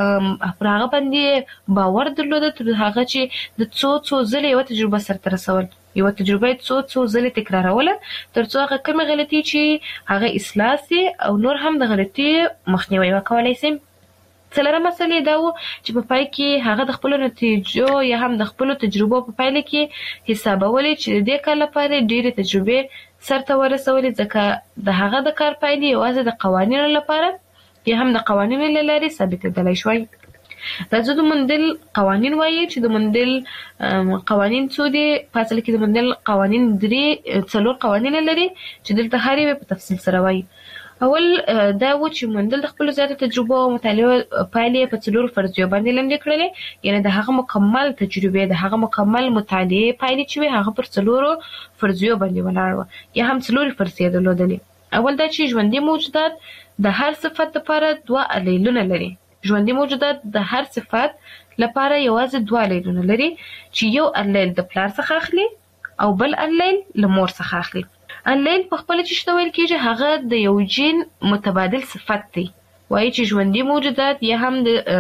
وي پر هغه باندې باور درلوده تر هغه چې د څو څو ځله یو تجربه سرته رسول یو تجربه څو څو ځله تکراروله تر څو هغه کومه غلطي چې هغه اصلاح سي او نور هم د غلطي مخنیوي وکولای شي. څلورمه مسله دا و چې په پای کې هغه د خپل نتیجو یا هم د خپل تجربو په پایله کې حسابولې چې د دې کار لپاره ډېرې تجربې سرته ورسولې ځکه د هغه د کار پایلې یوازې د قوانینو لپاره یا هم د قوانینو له لارې ثابتېدلی شوی. راځو د موندل قوانین وایي چې د موندل قوانین څو دي. په اصل کې د موندل قوانین درې څلور قوانین لري چې دلته هر یو په تفصیل سره وایي. اول دا و چې موندل د خپلو زیاتو تجربو او مطالعو پایلې په څلورو فرضیو باندې لاندې کړلې. یعنې د هغه مکمل تجربې د هغه مکمل مطالعې پایلې چې وي هغه پر څلورو فرضیو باندې ولاړ وه یا هم څلورې فرضیې درلودلې. اول دا چې ژوندي موجودات د هر صفت لپاره دوه الیلونه لري. ژوندي موجودات د هر صفت لپاره یوازې دوه الیلونه لري چې یو الیل د پلار څخه اخلي او بل الیل له مور څخه اخلي. الیل په خپل چې شته ویل کېږي هغه د یو جین متبادل صفت دی. وایي چې ژوندي موجودات یا هم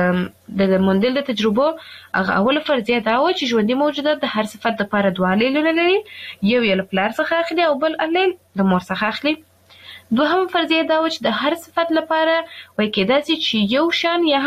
د د موندل د تجربو هغه اوله فرضیه دا و چې ژوندي موجودات د هر صفت لپاره دوه الیلونه لري. یو یې له پلار څخه اخلي او بل الیل د مور څخه اخلي. دوهم فرضیه دا و چې د هر صفت لپاره وایي کېدای شي چې یو شان یا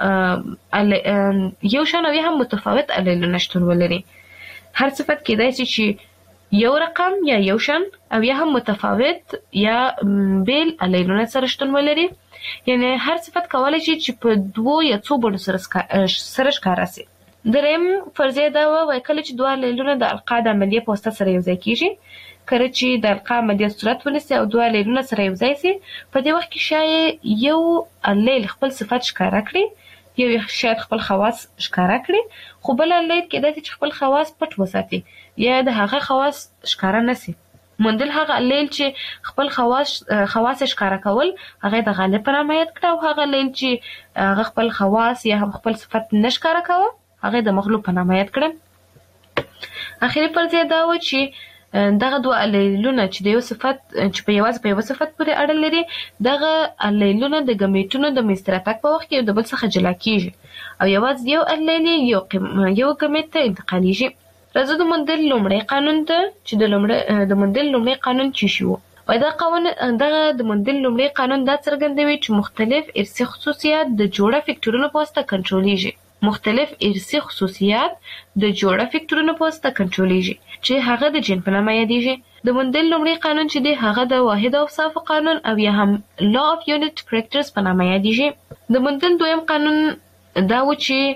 هم یو شان او یا هم متفاوت الیلونه شتون ولري. هر صفت کېدای شي چې یو رقم یا یو شان او یا هم متفاوت یا بیل الیلونه سره شتون ولري. یعنی هر صفت کولی شي چې په دوو یا څو بڼو سره ښکاره شي. دریم فرضیه دا و وایي کله چې دوه الیلونه د القا د عملیې په واسطه سره یوځای کېږي کله چې د القا عملیه صورت ونیسي او دوه الیلونه سره یوځای شي په دې وخت کې شاید یو الیل خپل صفت ښکاره کړي یو شاید خپل خواص ښکاره کړي خو بل الیل کېدای شي چې خپل خواص پټ وساتي یا د هغه خواص ښکاره نه شي. موندل هغه الیل چې خپل خواص خواص ښکاره کول هغه د غالب په نامه یاد کړه او هغه الیل چې هغه خپل خواص یا هم خپل صفت نه ښکاره کوه هغه د مغلوب په نامه یاد کړه. اخري فرضیه دا و چې دغه دوه الیلونه چې د یو صفت چې په یوازې په یو صفت پورې اړه لري دغه الیلونه د ګمیټونو د منځته راتګ په وخت کې یو د بل څخه جلا کېږي او یوازې یو الیل یو یو ګمیټ ته انتقالیږي. راځو د موندل لومړی قانون ته چې د لومړی د موندل لومړی قانون څه شی و. وایي دا قانون دغه د موندل لومړی قانون دا څرګندوي چې مختلف ارثي خصوصیات د جوړه فکټورونو په واسطه کنټرولېږي. مختلف ارثي خصوصیات د جوړه فکټورونو په واسطه کنټرولېږي چې هغه د جین په نامه یادېږي. د موندل لومړی قانون چې دی هغه د واحد اوصافو قانون او یا هم law of unit characters په نامه یادېږي. د موندل دویم قانون دا و چې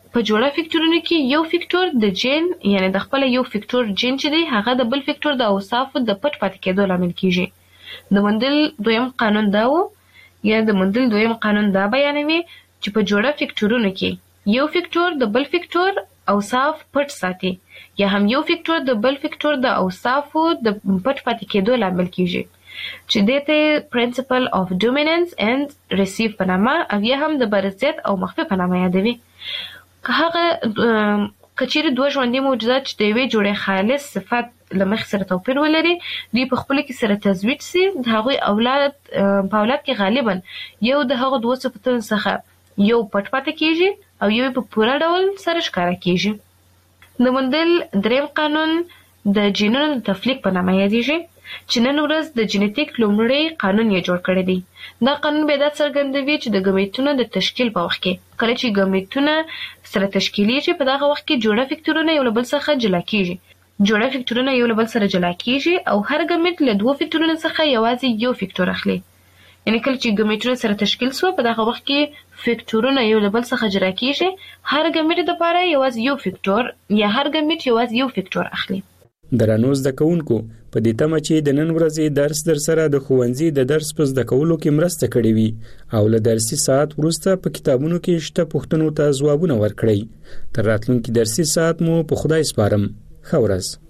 په جوړه فکټورونو کې یو فکټور د جین یعنی د خپل یو فکټور جین چې دی هغه د بل فکټور د اوصافو د پټ پاتې کېدو لامل کیږي. د مندل دویم قانون دا و یا د مندل دویم قانون دا بیانوي چې په جوړه فکټورونو کې یو فکټور د بل فکټور اوصاف پټ ساتي یا هم یو فکټور د بل فکټور د اوصافو د پټ پاتې کېدو لامل کیږي چې دته پرنسپل اف ډومیننس اند ریسیو په نامه او یا هم د برزیت او مخفي په نامه یادوي. هغه کچېره دوه ژوندۍ موجودات چې د یوې جوړې خالص صفت لمخ سره توپیر ولري دوی په خپل کې سره تزویج سي د هغوی اولاد په اولاد کې غالبا یو د هغو دوه صفتونو څخه یو پټ پاتې کیږي او یو په پوره ډول سره ښکاره کیږي. د مندل دریم قانون د جینونو د تفلیق په نامه یادېږي چې نن ورځ د جینیټیک لومړی قانون یې جوړ کړی دی. دا قانون به دا څرګندوي چې د ګمیټونو د تشکیل په وخت کې کله چې ګمیټونه سره تشکیلیږي په دغه وخت کې جوړه فکټورونه یو له بل څخه جلا کیږي. جوړه فکټورونه یو له بل سره جلا کیږي او هر ګمیټ له دوه فکټورونو څخه یوازې یو فکټور اخلي. یعنی کله چې ګمیټونه سره تشکیل شو په دغه وخت کې فکټورونه یو له بل څخه جلا کیږي. هر ګمیټ لپاره یوازې یو فکټور یا هر ګمیټ یوازې یو فکټور اخلي. درنو زده کوونکو په دې تمه چې د نن ورځې درس در سره د ښوونځي د درس په زده کولو کې مرسته کړې وي او له درسي ساعت وروسته په کتابونو کې شته پوښتنو ته ځوابونه ورکړئ. تر راتلونکي درسي ساعت مو په خدای سپارم. ښه ورځ.